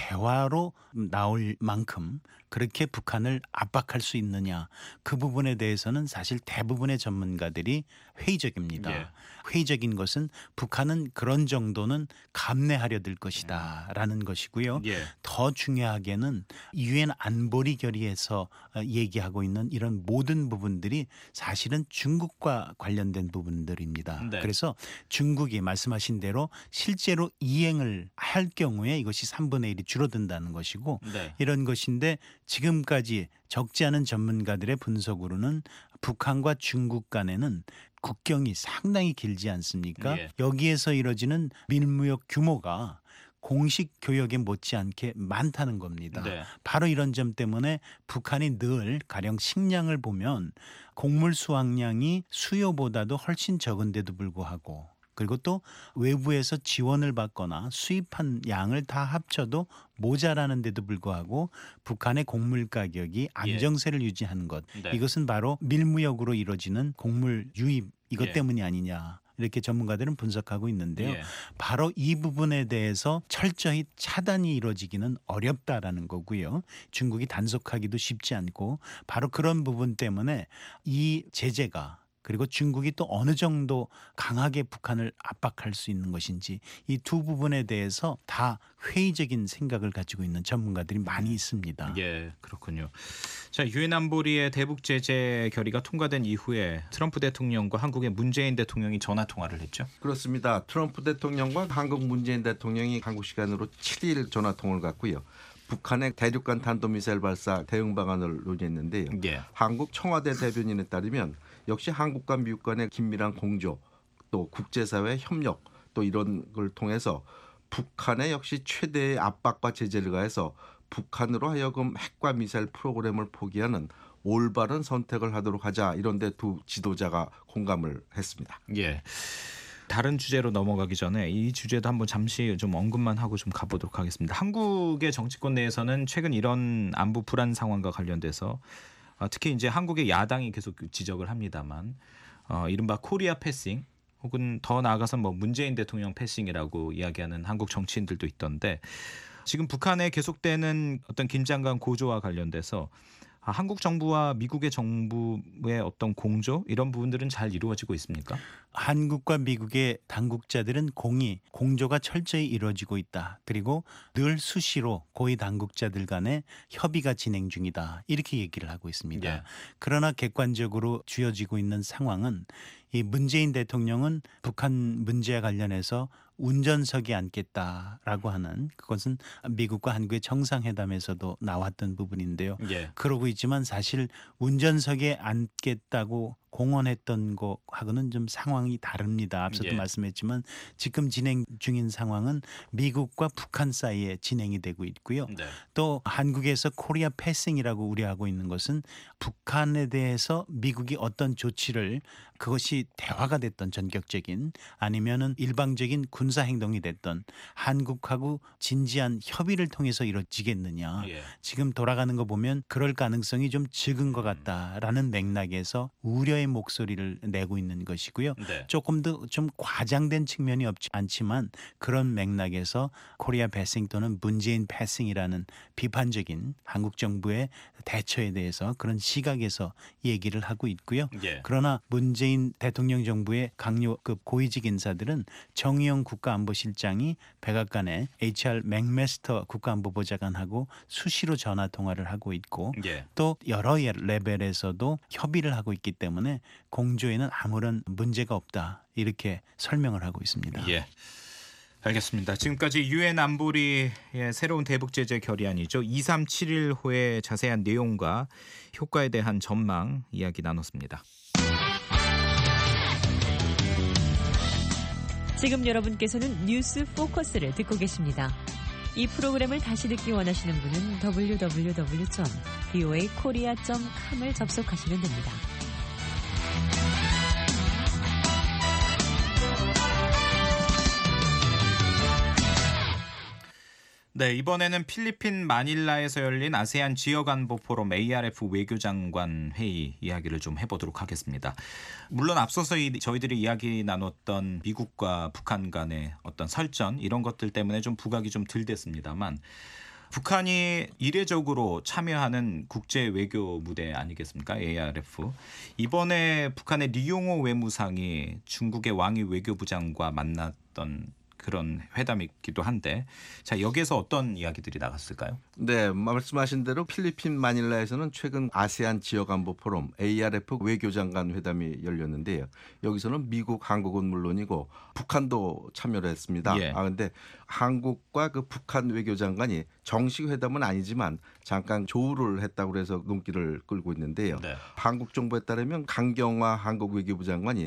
대화로 나올 만큼 그렇게 북한을 압박할 수 있느냐, 그 부분에 대해서는 사실 대부분의 전문가들이 회의적입니다. 예. 회의적인 것은 북한은 그런 정도는 감내하려 들 것이다라는 것이고요. 예. 더 중요하게는 유엔 안보리 결의에서 얘기하고 있는 이런 모든 부분들이 사실은 중국과 관련된 부분들입니다. 네. 그래서 중국이 말씀하신 대로 실제로 이행을 할 경우에 이것이 3분의 1이 줄어든다는 것이고 네. 이런 것인데 지금까지 적지 않은 전문가들의 분석으로는 북한과 중국 간에는 국경이 상당히 길지 않습니까? 예. 여기에서 이뤄지는 밀무역 규모가 공식 교역에 못지않게 많다는 겁니다. 네. 바로 이런 점 때문에 북한이 늘 가령 식량을 보면 곡물 수확량이 수요보다도 훨씬 적은데도 불구하고 그리고 또 외부에서 지원을 받거나 수입한 양을 다 합쳐도 모자라는데도 불구하고 북한의 곡물 가격이 안정세를 유지하는 것. 네. 이것은 바로 밀무역으로 이루어지는 곡물 유입 이것 예. 때문이 아니냐. 이렇게 전문가들은 분석하고 있는데요. 예. 바로 이 부분에 대해서 철저히 차단이 이루어지기는 어렵다라는 거고요. 중국이 단속하기도 쉽지 않고 바로 그런 부분 때문에 이 제재가 그리고 중국이 또 어느 정도 강하게 북한을 압박할 수 있는 것인지 이 두 부분에 대해서 다 회의적인 생각을 가지고 있는 전문가들이 많이 있습니다. 예, 그렇군요. 자, 유엔 안보리의 대북 제재 결의가 통과된 이후에 트럼프 대통령과 한국의 문재인 대통령이 전화 통화를 했죠. 그렇습니다. 트럼프 대통령과 한국 문재인 대통령이 한국 시간으로 7일 전화 통화를 갖고요. 북한의 대륙간 탄도미사일 발사 대응 방안을 논의했는데요. 예. 한국 청와대 대변인에 따르면 역시 한국과 미국 간의 긴밀한 공조 또 국제사회 협력 또 이런 걸 통해서 북한에 역시 최대의 압박과 제재를 가해서 북한으로 하여금 핵과 미사일 프로그램을 포기하는 올바른 선택을 하도록 하자 이런 데 두 지도자가 공감을 했습니다. 예. 다른 주제로 넘어가기 전에 이 주제도 한번 잠시 좀 언급만 하고 좀 가보도록 하겠습니다. 한국의 정치권 내에서는 최근 이런 안보 불안 상황과 관련돼서 특히 이제 한국의 야당이 계속 지적을 합니다만 이른바 코리아 패싱 혹은 더 나아가서 뭐 문재인 대통령 패싱이라고 이야기하는 한국 정치인들도 있던데 지금 북한에 계속되는 어떤 긴장감 고조와 관련돼서 한국 정부와 미국의 정부의 어떤 공조 이런 부분들은 잘 이루어지고 있습니까? 한국과 미국의 당국자들은 공조가 철저히 이루어지고 있다. 그리고 늘 수시로 고위 당국자들 간의 협의가 진행 중이다. 이렇게 얘기를 하고 있습니다. 예. 그러나 객관적으로 주어지고 있는 상황은 이 문재인 대통령은 북한 문제와 관련해서 운전석에 앉겠다라고 하는, 그것은 미국과 한국의 정상회담에서도 나왔던 부분인데요. 예. 그러고 있지만 사실 운전석에 앉겠다고 공언했던 것하고는 좀 상황이 다릅니다. 앞서도 예. 말씀했지만 지금 진행 중인 상황은 미국과 북한 사이에 진행이 되고 있고요. 네. 또 한국에서 코리아 패싱이라고 우려하고 있는 것은 북한에 대해서 미국이 어떤 조치를, 그것이 대화가 됐던 전격적인 아니면은 일방적인 군사 행동이 됐던 한국하고 진지한 협의를 통해서 이루어지겠느냐. 예. 지금 돌아가는 거 보면 그럴 가능성이 좀 적은 것 같다라는 맥락에서 우려의 목소리를 내고 있는 것이고요. 네. 조금 더 좀 과장된 측면이 없지 않지만 그런 맥락에서 코리아 패싱 또는 문재인 패싱이라는 비판적인 한국 정부의 대처에 대해서 그런 시각에서 얘기를 하고 있고요. 예. 그러나 문재인 대통령 정부의 강요급 고위직 인사들은 정의용 국가안보실장이 백악관에 HR 맥메스터 국가안보보좌관하고 수시로 전화 통화를 하고 있고 예. 또 여러 레벨에서도 협의를 하고 있기 때문에 공조에는 아무런 문제가 없다. 이렇게 설명을 하고 있습니다. 예. 알겠습니다. 지금까지 유엔 안보리의 새로운 대북 제재 결의안이죠. 2371호의 자세한 내용과 효과에 대한 전망 이야기 나눴습니다. 지금 여러분께서는 뉴스 포커스를 듣고 계십니다. 이 프로그램을 다시 듣기 원하시는 분은 www.voakorea.com을 접속하시면 됩니다. 네, 이번에는 필리핀 마닐라에서 열린 아세안 지역안보 포럼 ARF 외교장관 회의 이야기를 좀 해보도록 하겠습니다. 물론 앞서서 저희들이 이야기 나눴던 미국과 북한 간의 어떤 설전 이런 것들 때문에 좀 부각이 좀 덜 됐습니다만 북한이 이례적으로 참여하는 국제 외교 무대 아니겠습니까? ARF. 이번에 북한의 리용호 외무상이 중국의 왕이 외교부장과 만났던 그런 회담이기도 한데, 자, 여기에서 어떤 이야기들이 나갔을까요? 네, 말씀하신 대로 필리핀 마닐라에서는 최근 아세안 지역안보 포럼 ARF 외교장관 회담이 열렸는데요. 여기서는 미국, 한국은 물론이고 북한도 참여를 했습니다. 예. 그런데 한국과 그 북한 외교장관이 정식 회담은 아니지만 잠깐 조우를 했다고 해서 눈길을 끌고 있는데요. 네. 한국 정부에 따르면 강경화 한국 외교부 장관이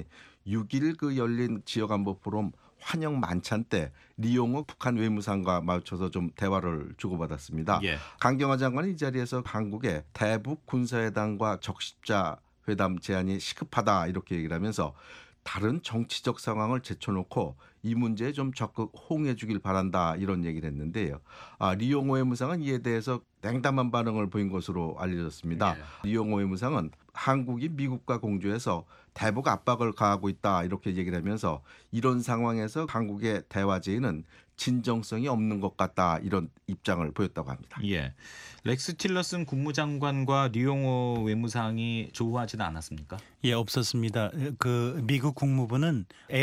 6일 그 열린 지역안보 포럼 환영 만찬 때 리용호 북한 외무상과 마주쳐서 좀 대화를 주고받았습니다. 예. 강경화 장관이 이 자리에서 한국의 대북 군사회담과 적십자 회담 제안이 시급하다 이렇게 얘기를 하면서 다른 정치적 상황을 제쳐놓고 이 문제에 좀 적극 호응해 주길 바란다 이런 얘기를 했는데요. 리용호 외무상은 이에 대해서 냉담한 반응을 보인 것으로 알려졌습니다. 예. 리용호 외무상은 한국이 미국과 공조해서 대북 압박을 가하고 있다 이렇게 얘기를 하면서 이런 상황에서 한국의 대화 제의는 진정성이 없는 것 같다 이런 입장을 보였다고 합니다. 예. 렉스 틸러슨 국무장관과 리용호 외무상이 조우하지는 않았습니까? 예, 없었습니다. 그 미국 국무부는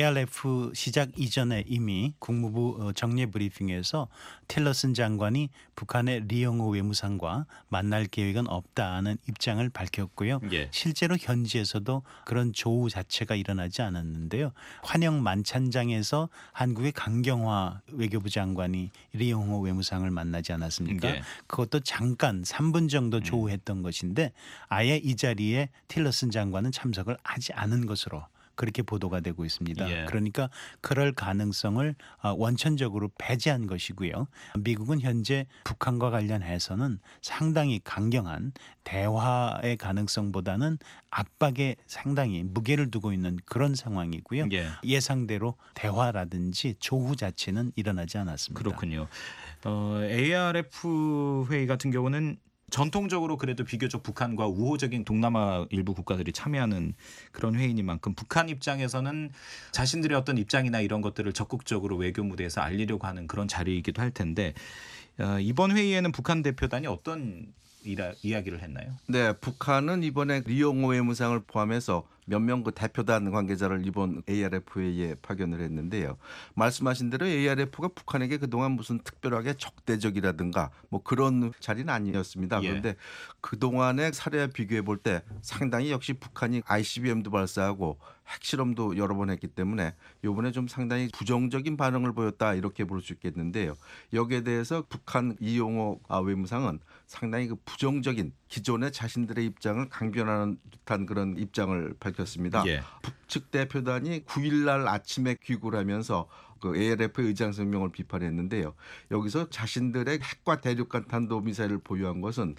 ARF 시작 이전에 이미 국무부 정례 브리핑에서 틸러슨 장관이 북한의 리용호 외무상과 만날 계획은 없다는 입장을 밝혔고요. 예. 실제로 현지에서도 그런 조우 자체가 일어나지 않았는데요. 환영 만찬장에서 한국의 강경화 외교부 장관이 리용호 외무상을 만나지 않았습니까? 예. 그것도 잠깐 3분 정도 조우했던 것인데 아예 이 자리에 틸러슨 장관은 참석을 하지 않은 것으로 그렇게 보도가 되고 있습니다. 예. 그러니까 그럴 가능성을 원천적으로 배제한 것이고요. 미국은 현재 북한과 관련해서는 상당히 강경한 대화의 가능성보다는 압박에 상당히 무게를 두고 있는 그런 상황이고요. 예. 예상대로 대화라든지 조후 자체는 일어나지 않았습니다. 그렇군요. ARF 회의 같은 경우는 전통적으로 그래도 비교적 북한과 우호적인 동남아 일부 국가들이 참여하는 그런 회의니만큼 북한 입장에서는 자신들의 어떤 입장이나 이런 것들을 적극적으로 외교 무대에서 알리려고 하는 그런 자리이기도 할 텐데 이번 회의에는 북한 대표단이 어떤 이야기를 했나요? 네, 북한은 이번에 리용호 외무상을 포함해서 몇 명 그 대표단 관계자를 이번 ARF 회의에 파견을 했는데요. 말씀하신 대로 ARF가 북한에게 그동안 무슨 특별하게 적대적이라든가 뭐 그런 자리는 아니었습니다. 그런데 그동안의 사례와 비교해 볼 때 상당히 역시 북한이 ICBM도 발사하고 핵실험도 여러 번 했기 때문에 이번에 좀 상당히 부정적인 반응을 보였다 이렇게 볼 수 있겠는데요. 여기에 대해서 북한 이용호 외무상은 상당히 그 부정적인 기존의 자신들의 입장을 강변하는 듯한 그런 입장을 밝혔습니다. 북측 대표단이 9일 날 아침에 귀국을 하면서 그 ARF 의장 성명을 비판했는데요. 여기서 자신들의 핵과 대륙간 탄도미사일을 보유한 것은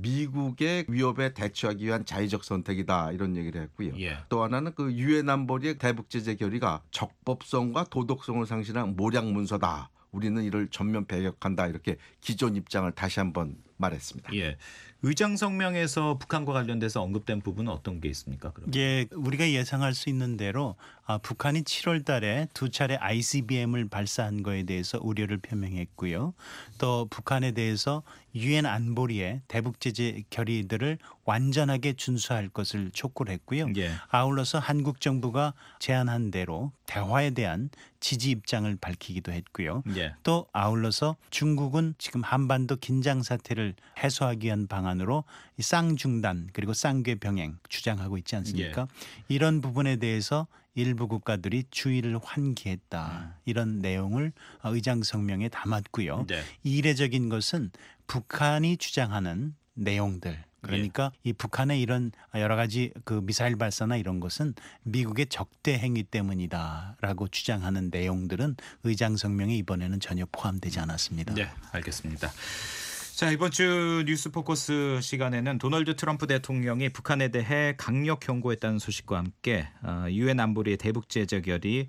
미국의 위협에 대처하기 위한 자의적 선택이다 이런 얘기를 했고요. 또 하나는 그 유엔 안보리의 대북 제재 결의가 적법성과 도덕성을 상실한 모략 문서다. 우리는 이를 전면 배격한다 이렇게 기존 입장을 다시 한번 말했습니다. 의장 성명에서 북한과 관련돼서 언급된 부분은 어떤 게 있습니까? 그럼? 우리가 예상할 수 있는 대로 북한이 7월 달에 2차례 ICBM을 발사한 거에 대해서 우려를 표명했고요. 또 북한에 대해서 유엔 안보리의 대북 제재 결의들을 완전하게 준수할 것을 촉구를 했고요. 아울러서 한국 정부가 제안한 대로 대화에 대한 지지 입장을 밝히기도 했고요. 또 아울러서 중국은 지금 한반도 긴장 사태를 해소하기 위한 방안으로 쌍중단 그리고 쌍궤 병행 주장하고 있지 않습니까? 이런 부분에 대해서 일부 국가들이 주의를 환기했다. 이런 내용을 의장 성명에 담았고요. 이례적인 것은 북한이 주장하는 내용들. 그러니까 이 북한의 이런 여러 가지 그 미사일 발사나 이런 것은 미국의 적대 행위 때문이다라고 주장하는 내용들은 의장 성명에 이번에는 전혀 포함되지 않았습니다. 네, 알겠습니다. 자, 이번 주 뉴스 포커스 시간에는 도널드 트럼프 대통령이 북한에 대해 강력 경고했다는 소식과 함께 유엔 안보리의 대북 제재 결의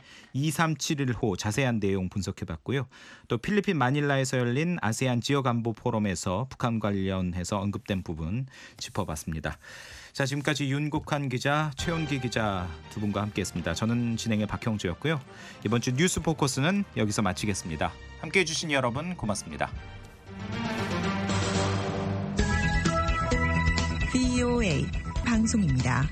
2371호 자세한 내용 분석해봤고요. 또 필리핀 마닐라에서 열린 아세안 지역 안보 포럼에서 북한 관련해서 언급된 부분 짚어봤습니다. 자, 지금까지 윤국환 기자, 최원기 기자 두 분과 함께했습니다. 저는 진행의 박형주였고요. 이번 주 뉴스 포커스는 여기서 마치겠습니다. 함께해 주신 여러분 고맙습니다. VOA 방송입니다.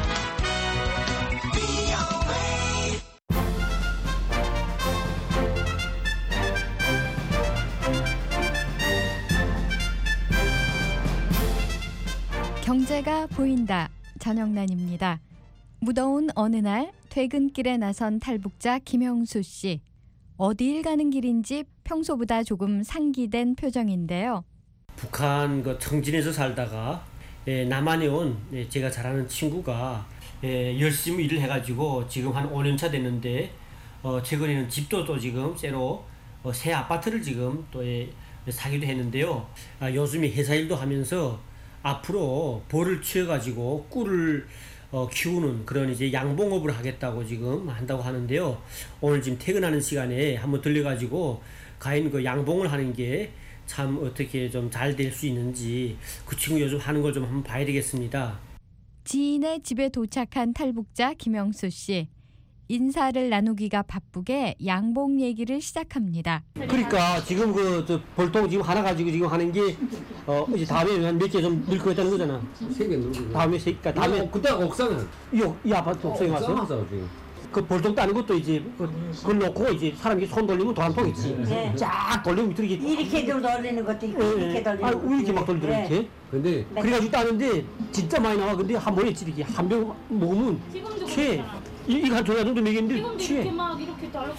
경제가 보인다. 전영란입니다. 무더운 어느 날 퇴근길에 나선 탈북자 김영수 씨. 어디를 가는 길인지 평소보다 조금 상기된 표정인데요. 북한 그 청진에서 살다가 남한에 온 제가 잘 아는 친구가 열심히 일을 해가지고 지금 한 5년 차 됐는데 최근에는 집도 또 지금 새로 새 아파트를 지금 또 사기도 했는데요. 요즘에 회사 일도 하면서 앞으로 벌을 치어가지고 꿀을 키우는 그런 이제 양봉업을 하겠다고 지금 한다고 하는데요. 오늘 지금 퇴근하는 시간에 한번 들려가지고 과연 그 양봉을 하는 게 참 어떻게 좀 잘 될 수 있는지 그 친구 요즘 하는 걸 좀 한번 봐야 되겠습니다. 지인의 집에 도착한 탈북자 김영수 씨. 인사를 나누기가 바쁘게 양봉 얘기를 시작합니다. 그러니까 지금 그 볼통 지금 하나 가지고 지금 하는 게 이제 다음에 한 몇 개 좀 늘 거 있다는 거잖아. 3개 늘고. 다음에 그러니까 다음에 그때 옥상에 이 아파트 옥상에 와서 지금. 그 볼통 따는 것도 이제 그걸 놓고 이제 사람이 손 돌리면 도 한 통 있지. 쫙 돌리면 밑으로 이렇게 돌리는 것도 있고 이렇게 돌리는 것도 있고. 이렇게 막 돌리더라 이렇게. 근데 그래가지고 따는데 진짜 많이 나와. 근데 한 번에 이렇게 한 병 먹으면 취해. 이거 한 조각 정도 먹였는데 취해. 이렇게 막 이렇게 달고.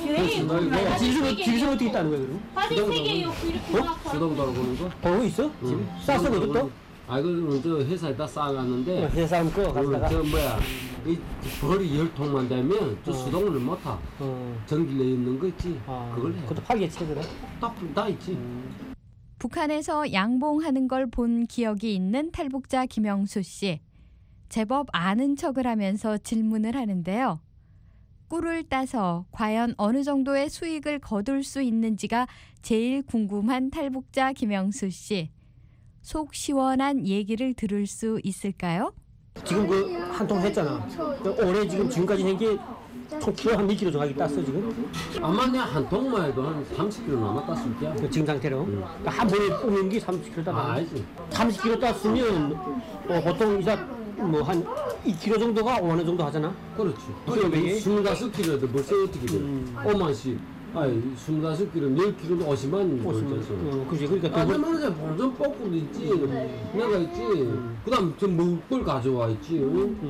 집에서 어떻게 따는 거야 그럼? 바지 3개 이렇게 막 수동 돌아보는 거? 보고 있어? 쌌어 그것도? 그거는 저 회사에다 쌓아놨는데. 회사 거 가져다가. 저 뭐야 이 벌이 10통만 되면 저 수동을 못 타. 전기 내 있는 거 있지. 그걸 해. 그것도 팔겠지 그래? 다 있지. 북한에서 양봉하는 걸 본 기억이 있는 탈북자 김영수 씨. 제법 아는 척을 하면서 질문을 하는데요. 꿀을 따서 과연 어느 정도의 수익을 거둘 수 있는지가 제일 궁금한 탈북자 김영수 씨. 속 시원한 얘기를 들을 수 있을까요? 지금 그 한 통 했잖아. 올해 지금까지 한 게 총 키로 한 몇 킬로 정확히 땄어 지금? 아마 내가 한 통만 해도 한 30kg 남아 땄을 거야. 지금 상태로? 그러니까 한 번에 뽑는 게 30kg 땄나? 알지. 30kg 땄으면 보통 이사 뭐 한 2kg 정도가 5만 원 정도 하잖아? 그렇지. 25kg도 벌써 어떻게 돼? 5만씩. 아이 25kg, 10kg도 50만 벌써. 그지. 그러니까 그러면 본전 뽑고도 있지. 내가 있지. 그다음 좀 먹을 걸 가져와 있지.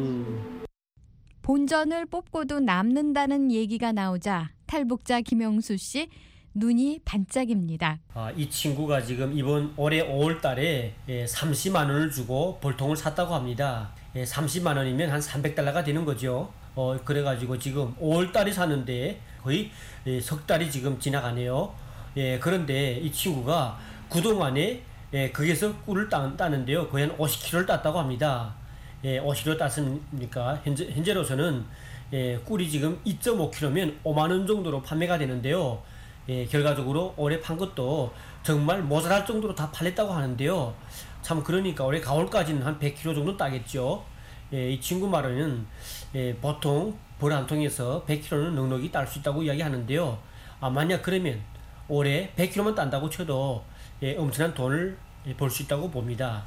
본전을 뽑고도 남는다는 얘기가 나오자 탈북자 김영수 씨 눈이 반짝입니다. 이 친구가 지금 이번 올해 5월 달에 30만 원을 주고 볼통을 샀다고 합니다. 30만 원이면 한 300달러가 되는 거죠. 그래가지고 지금 5월 달에 샀는데 거의 석 달이 지금 지나가네요. 그런데 이 친구가 그동안에 거기서 꿀을 따는데요. 거의 한 50kg를 땄다고 합니다. 50kg 땄으니까 현재로서는 꿀이 지금 2.5kg면 5만 원 정도로 판매가 되는데요. 결과적으로 올해 판 것도 정말 모자랄 정도로 다 팔렸다고 하는데요. 참 그러니까 올해 가을까지는 한 100kg 정도 따겠죠. 이 친구 말에는 보통 벌 한 통에서 100kg는 넉넉히 딸 수 있다고 이야기하는데요. 만약 그러면 올해 100kg만 딴다고 쳐도 엄청난 돈을 벌 수 있다고 봅니다.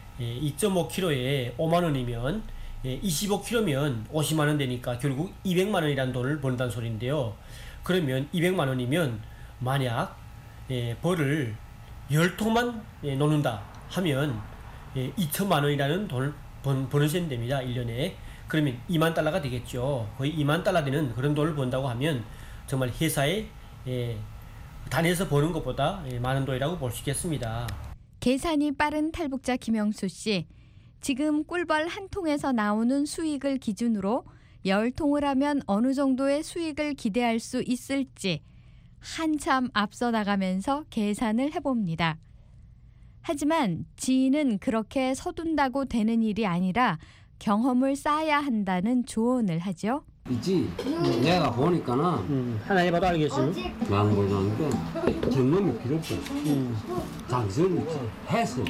2.5kg에 5만 원이면 25kg면 50만 원 되니까 결국 200만 원이라는 돈을 번다는 소리인데요. 그러면 200만 원이면 만약 벌을 10통만 놓는다 하면 2천만 원이라는 돈을 버는 셈이 됩니다. 1년에. 그러면 2만 달러가 되겠죠. 거의 2만 달러 되는 그런 돈을 번다고 하면 정말 회사에 단에서 버는 것보다 많은 돈이라고 볼 수 있겠습니다. 계산이 빠른 탈북자 김영수 씨. 지금 꿀벌 한 통에서 나오는 수익을 기준으로 10통을 하면 어느 정도의 수익을 기대할 수 있을지 한참 앞서 나가면서 계산을 해봅니다. 하지만 지인은 그렇게 서둔다고 되는 일이 아니라 경험을 쌓아야 한다는 조언을 하죠. 있지. 내가 보니까는 하나 해봐도 알겠어요. 양보자는 게 경험이 필요 없어. 자기선 있지. 해서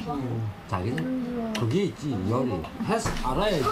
자기는 그게 있지. 요리 해서 알아야지.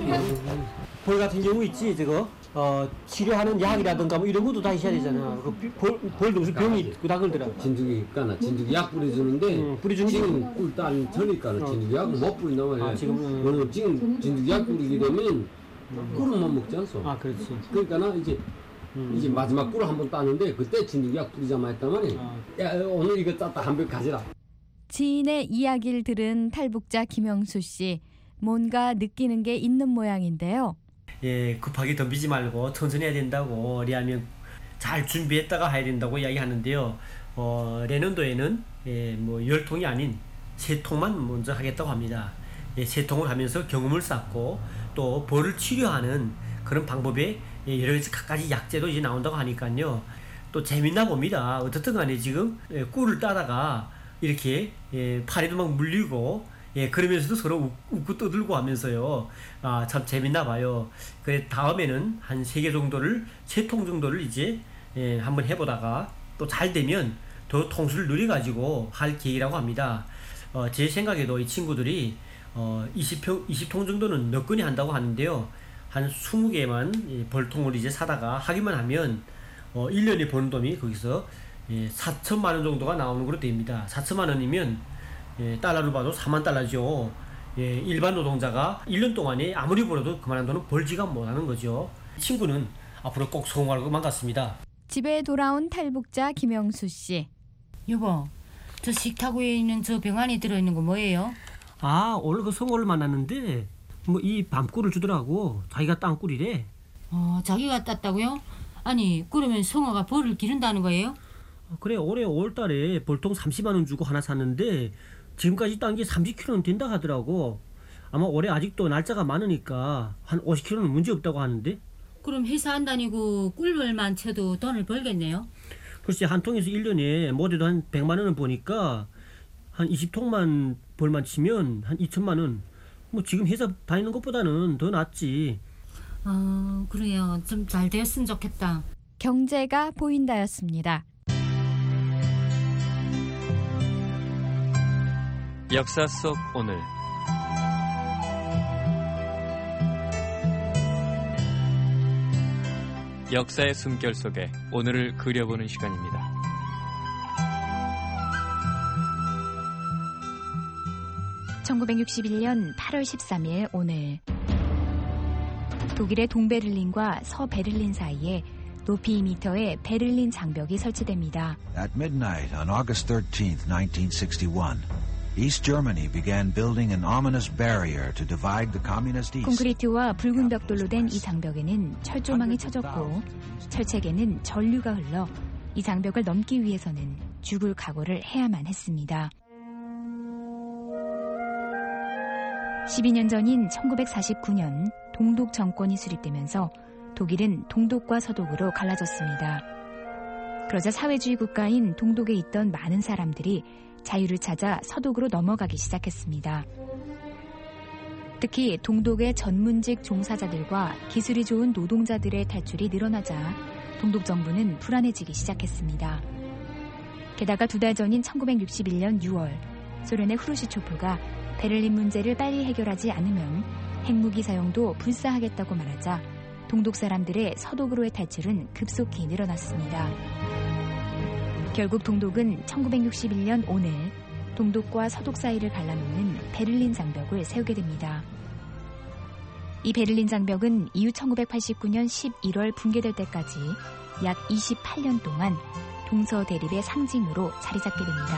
벌 같은 경우 있지. 저거 치료하는 약이라든가 뭐 이런 것도 다 있어야 되잖아. 벌도 무슨 병이 있고 다 그러더라. 진드기가나 진드기 약 뿌려주는데 지금 꿀 따는 전이니까 진드기 약은 못 뿌린단 말이야. 지금 진드기 약 뿌리게 되면 꿀은 못 먹지 않소. 그렇지. 그러니까 이제 마지막 꿀을 한번 따는데 그때 진드기 약 뿌리자마 했단 말이야. 야 오늘 이거 땄다 한 병 가져라. 지인의 이야기를 들은 탈북자 김영수 씨. 뭔가 느끼는 게 있는 모양인데요. 급하게 덤비지 말고 천천히 해야 된다고 왜냐하면 잘 준비했다가 해야 된다고 이야기하는데요. 내년도에는 뭐 10통이 아닌 3통만 먼저 하겠다고 합니다. 3통을 하면서 경험을 쌓고 또 벌을 치료하는 그런 방법에 여러 가지 약재도 이제 나온다고 하니까요. 또 재밌나 봅니다. 어떻든 간에 지금 꿀을 따다가 이렇게 팔에도 막 물리고 그러면서도 서로 웃고 떠들고 하면서요. 참 재밌나 봐요. 그래 다음에는 한 3개 정도를 3통 정도를 이제 한번 해보다가 또 잘 되면 더 통수를 누려가지고 할 계획이라고 합니다. 제 생각에도 이 친구들이 20통 정도는 너끈히 한다고 하는데요. 한 20개만 벌통을 이제 사다가 하기만 하면 1년에 버는 돈이 거기서 4천만 원 정도가 나오는 걸로 됩니다. 4천만 원이면 달러로 봐도 4만 달러죠. 일반 노동자가 1년 동안에 아무리 벌어도 그만한 돈은 벌지가 못하는 거죠. 친구는 앞으로 꼭 성공할 것만 같습니다. 집에 돌아온 탈북자 김영수 씨. 여보, 저 식탁 위에 있는 저 병 안에 들어있는 거 뭐예요? 오늘 그 성호를 만났는데 뭐 이 밤꿀을 주더라고. 자기가 딴 꿀이래. 자기가 땄다고요? 아니 그러면 성호가 벌을 기른다는 거예요? 그래 올해 5월달에 벌통 30만 원 주고 하나 샀는데 지금까지 딴 게 30kg는 된다 하더라고. 아마 올해 아직도 날짜가 많으니까 한 50kg는 문제 없다고 하는데. 그럼 회사 안 다니고 꿀벌만 쳐도 돈을 벌겠네요? 글쎄 한 통에서 1년에 못해도 한 100만 원은 버니까 한 20통만 벌만 치면 한 2천만 원. 뭐 지금 회사 다니는 것보다는 더 낫지. 그래요. 좀 잘 되었으면 좋겠다. 경제가 보인다였습니다. 역사 속 오늘 역사의 숨결 속에 오늘을 그려보는 시간입니다. (1961년 8월 13일) 오늘 독일의 동베를린과 서베를린 사이에 높이 2m의 베를린 장벽이 설치됩니다. At midnight on August 13th, 1961, East Germany began building an ominous barrier to divide the communist East. 콘크리트와 붉은 벽돌로 된 이 장벽에는 철조망이 쳐졌고 철책에는 전류가 흘러 이 장벽을 넘기 위해서는 죽을 각오를 해야만 했습니다. 12년 전인 1949년 동독 정권이 수립되면서 독일은 동독과 서독으로 갈라졌습니다. 그러자 사회주의 국가인 동독에 있던 많은 사람들이 자유를 찾아 서독으로 넘어가기 시작했습니다. 특히 동독의 전문직 종사자들과 기술이 좋은 노동자들의 탈출이 늘어나자 동독 정부는 불안해지기 시작했습니다. 게다가 2달 전인 1961년 6월 소련의 후르시초프가 베를린 문제를 빨리 해결하지 않으면 핵무기 사용도 불사하겠다고 말하자 동독 사람들의 서독으로의 탈출은 급속히 늘어났습니다. 결국 동독은 1961년 오늘 동독과 서독 사이를 갈라놓는 베를린 장벽을 세우게 됩니다. 이 베를린 장벽은 이후 1989년 11월 붕괴될 때까지 약 28년 동안 동서대립의 상징으로 자리 잡게 됩니다.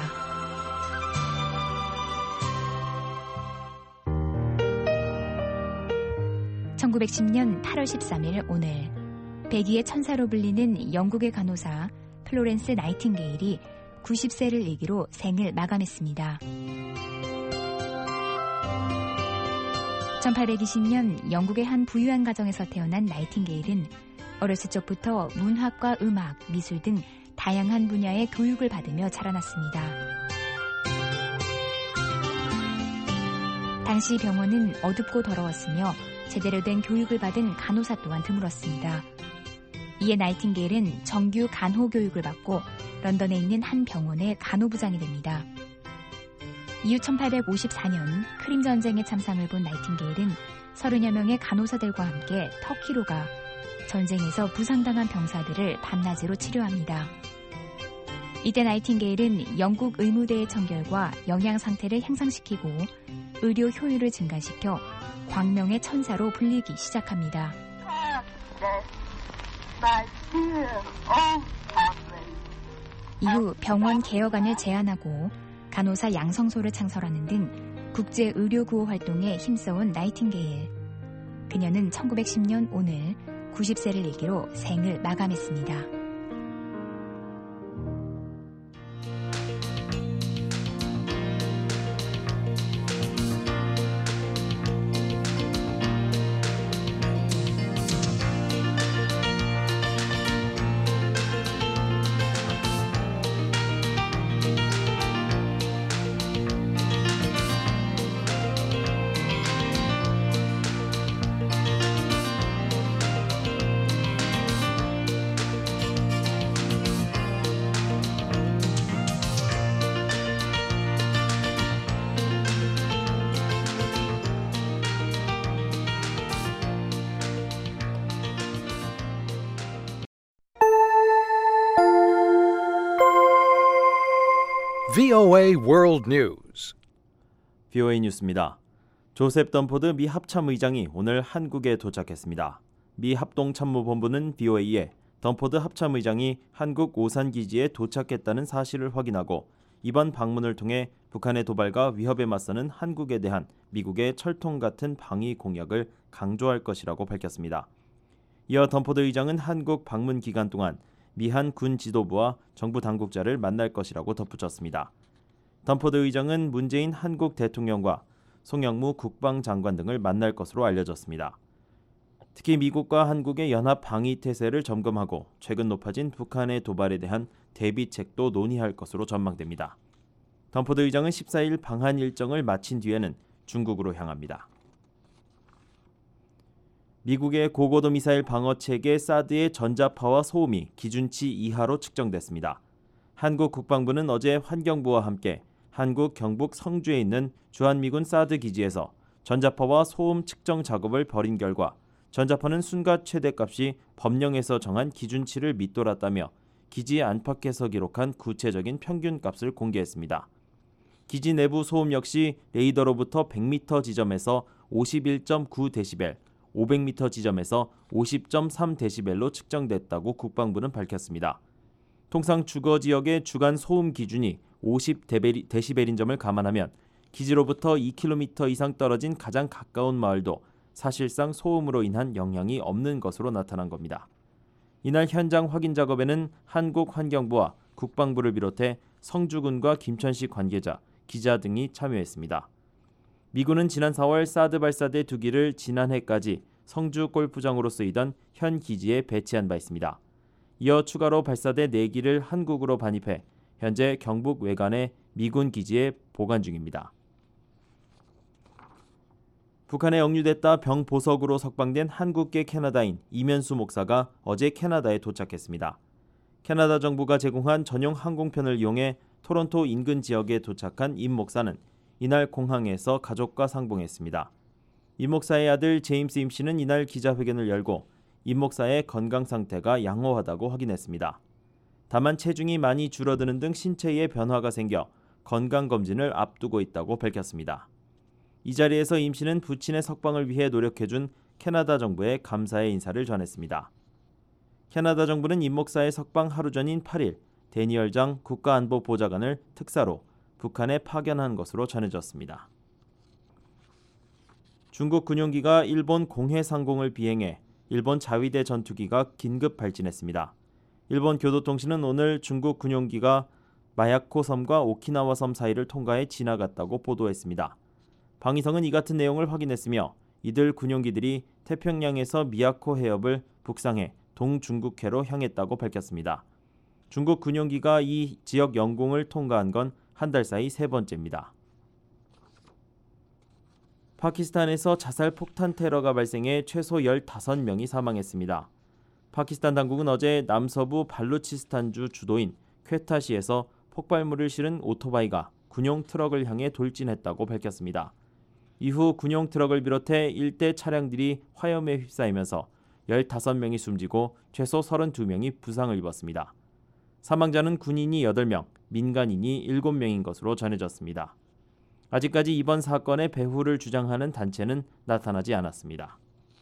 (1910년 8월 13일) 오늘 백의의 천사로 불리는 영국의 간호사 플로렌스 나이팅게일이 90세를 일기로 생을 마감했습니다. 1820년 영국의 한 부유한 가정에서 태어난 나이팅게일은 어렸을 적부터 문학과 음악, 미술 등 다양한 분야의 교육을 받으며 자라났습니다. 당시 병원은 어둡고 더러웠으며 제대로 된 교육을 받은 간호사 또한 드물었습니다. 이에 나이팅게일은 정규 간호 교육을 받고 런던에 있는 한 병원의 간호부장이 됩니다. 이후 1854년 크림 전쟁의 참상을 본 나이팅게일은 30여 명의 간호사들과 함께 터키로 가 전쟁에서 부상당한 병사들을 밤낮으로 치료합니다. 이때 나이팅게일은 영국 의무대의 청결과 영양 상태를 향상시키고 의료 효율을 증가시켜 광명의 천사로 불리기 시작합니다. 이후 병원 개혁안을 제안하고 간호사 양성소를 창설하는 등 국제 의료 구호 활동에 힘써온 나이팅게일. 그녀는 1910년 오늘 90세를 일기로 생을 마감했습니다. VOA World News. VOA 뉴스입니다. 조셉 던포드 미 합참의장이 오늘 한국에 도착했습니다. 미 합동참모본부는 VOA에 던포드 합참의장이 한국 오산기지에 도착했다는 사실을 확인하고 이번 방문을 통해 북한의 도발과 위협에 맞서는 한국에 대한 미국의 철통 같은 방위 공약을 강조할 것이라고 밝혔습니다. 이어 던포드 의장은 한국 방문 기간 동안 미한 군 지도부와 정부 당국자를 만날 것이라고 덧붙였습니다. 던포드 의장은 문재인 한국 대통령과 송영무 국방장관 등을 만날 것으로 알려졌습니다. 특히 미국과 한국의 연합 방위 태세를 점검하고 최근 높아진 북한의 도발에 대한 대비책도 논의할 것으로 전망됩니다. 던포드 의장은 14일 방한 일정을 마친 뒤에는 중국으로 향합니다. 미국의 고고도 미사일 방어 체계 사드의 전자파와 소음이 기준치 이하로 측정됐습니다. 한국 국방부는 어제 환경부와 함께 한국 경북 성주에 있는 주한미군 사드 기지에서 전자파와 소음 측정 작업을 벌인 결과 전자파는 순간 최대값이 법령에서 정한 기준치를 밑돌았다며 기지 안팎에서 기록한 구체적인 평균값을 공개했습니다. 기지 내부 소음 역시 레이더로부터 100m 지점에서 51.9데시벨, 500m 지점에서 50.3데시벨로 측정됐다고 국방부는 밝혔습니다. 통상 주거 지역의 주간 소음 기준이 50데시벨인 점을 감안하면 기지로부터 2km 이상 떨어진 가장 가까운 마을도 사실상 소음으로 인한 영향이 없는 것으로 나타난 겁니다. 이날 현장 확인 작업에는 한국환경부와 국방부를 비롯해 성주군과 김천시 관계자, 기자 등이 참여했습니다. 미군은 지난 4월 사드 발사대 2기를 지난해까지 성주 골프장으로 쓰이던 현 기지에 배치한 바 있습니다. 이어 추가로 발사대 4기를 한국으로 반입해 현재 경북 외관의 미군 기지에 보관 중입니다. 북한에 억류됐다 병보석으로 석방된 한국계 캐나다인 이면수 목사가 어제 캐나다에 도착했습니다. 캐나다 정부가 제공한 전용 항공편을 이용해 토론토 인근 지역에 도착한 임 목사는 이날 공항에서 가족과 상봉했습니다. 임 목사의 아들 제임스 임 씨는 이날 기자회견을 열고 임 목사의 건강 상태가 양호하다고 확인했습니다. 다만 체중이 많이 줄어드는 등 신체에 변화가 생겨 건강검진을 앞두고 있다고 밝혔습니다. 이 자리에서 임 씨는 부친의 석방을 위해 노력해준 캐나다 정부에 감사의 인사를 전했습니다. 캐나다 정부는 임 목사의 석방 하루 전인 8일 데니얼 장 국가안보보좌관을 특사로 북한에 파견한 것으로 전해졌습니다. 중국 군용기가 일본 공해상공을 비행해 일본 자위대 전투기가 긴급 발진했습니다. 일본 교도통신은 오늘 중국 군용기가 마야코 섬과 오키나와 섬 사이를 통과해 지나갔다고 보도했습니다. 방위성은 이 같은 내용을 확인했으며 이들 군용기들이 태평양에서 미야코 해협을 북상해 동중국해로 향했다고 밝혔습니다. 중국 군용기가 이 지역 영공을 통과한 건 한 달 사이 3번째입니다. 파키스탄에서 자살 폭탄 테러가 발생해 최소 15명이 사망했습니다. 파키스탄 당국은 어제 남서부 발루치스탄주 주도인 퀘타시에서 폭발물을 실은 오토바이가 군용 트럭을 향해 돌진했다고 밝혔습니다. 이후 군용 트럭을 비롯해 일대 차량들이 화염에 휩싸이면서 15명이 숨지고 최소 32명이 부상을 입었습니다. 사망자는 군인이 8명, 민간인이 7명인 것으로 전해졌습니다. 아직까지 이번 사건의 배후를 주장하는 단체는 나타나지 않았습니다.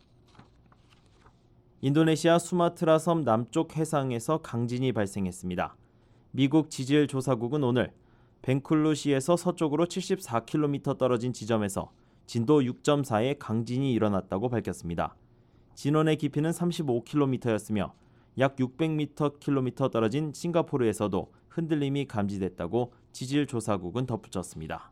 인도네시아 수마트라 섬 남쪽 해상에서 강진이 발생했습니다. 미국 지질조사국은 오늘 벵쿨루시에서 서쪽으로 74km 떨어진 지점에서 진도 6.4의 강진이 일어났다고 밝혔습니다. 진원의 깊이는 35km였으며 약 600km 떨어진 싱가포르에서도 흔들림이 감지됐다고 지질조사국은 덧붙였습니다.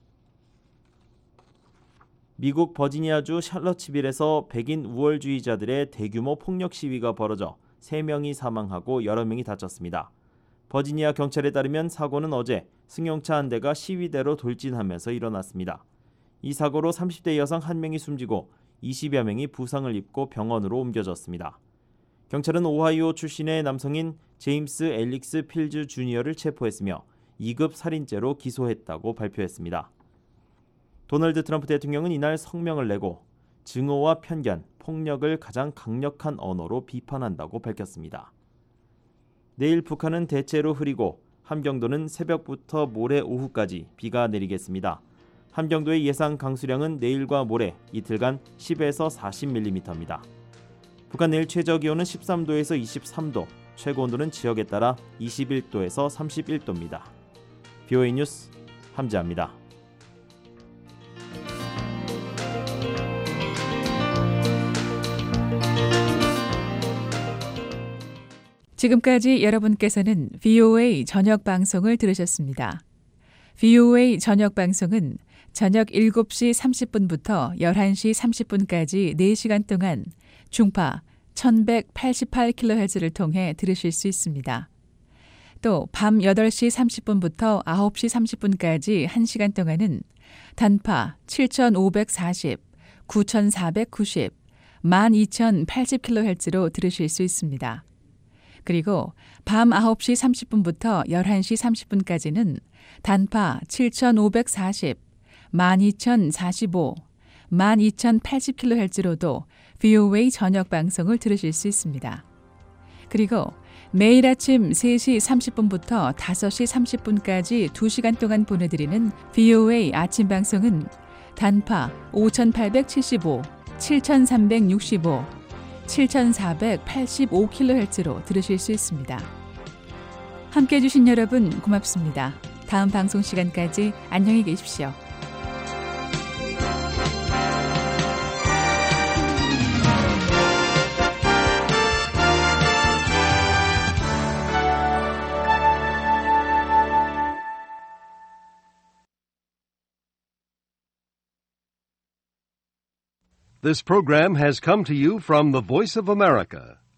미국 버지니아주 샬럿츠빌에서 백인 우월주의자들의 대규모 폭력 시위가 벌어져 3명이 사망하고 여러 명이 다쳤습니다. 버지니아 경찰에 따르면 사고는 어제 승용차 한 대가 시위대로 돌진하면서 일어났습니다. 이 사고로 30대 여성 1명이 숨지고 20여 명이 부상을 입고 병원으로 옮겨졌습니다. 경찰은 오하이오 출신의 남성인 제임스 엘릭스 필즈 주니어를 체포했으며 2급 살인죄로 기소했다고 발표했습니다. 도널드 트럼프 대통령은 이날 성명을 내고 증오와 편견, 폭력을 가장 강력한 언어로 비판한다고 밝혔습니다. 내일 북한은 대체로 흐리고 함경도는 새벽부터 모레 오후까지 비가 내리겠습니다. 함경도의 예상 강수량은 내일과 모레 이틀간 10에서 40mm입니다. 북한 내일 최저 기온은 13도에서 23도, 최고 온도는 지역에 따라 21도에서 31도입니다. BOA 뉴스 함지아입니다. 지금까지 여러분께서는 VOA 저녁 방송을 들으셨습니다. VOA 저녁 방송은 저녁 7시 30분부터 11시 30분까지 4시간 동안 중파 1188kHz를 통해 들으실 수 있습니다. 또 밤 8시 30분부터 9시 30분까지 1시간 동안은 단파 7540, 9490, 12080kHz로 들으실 수 있습니다. 그리고 밤 9시 30분부터 11시 30분까지는 단파 7540, 12045, 12080kHz로도 VOA 저녁 방송을 들으실 수 있습니다. 그리고 매일 아침 3시 30분부터 5시 30분까지 2시간 동안 보내드리는 VOA 아침 방송은 단파 5875, 7365, 7485kHz로 들으실 수 있습니다. 함께해 주신 여러분 고맙습니다. 다음 방송 시간까지 안녕히 계십시오. This program has come to you from the Voice of America,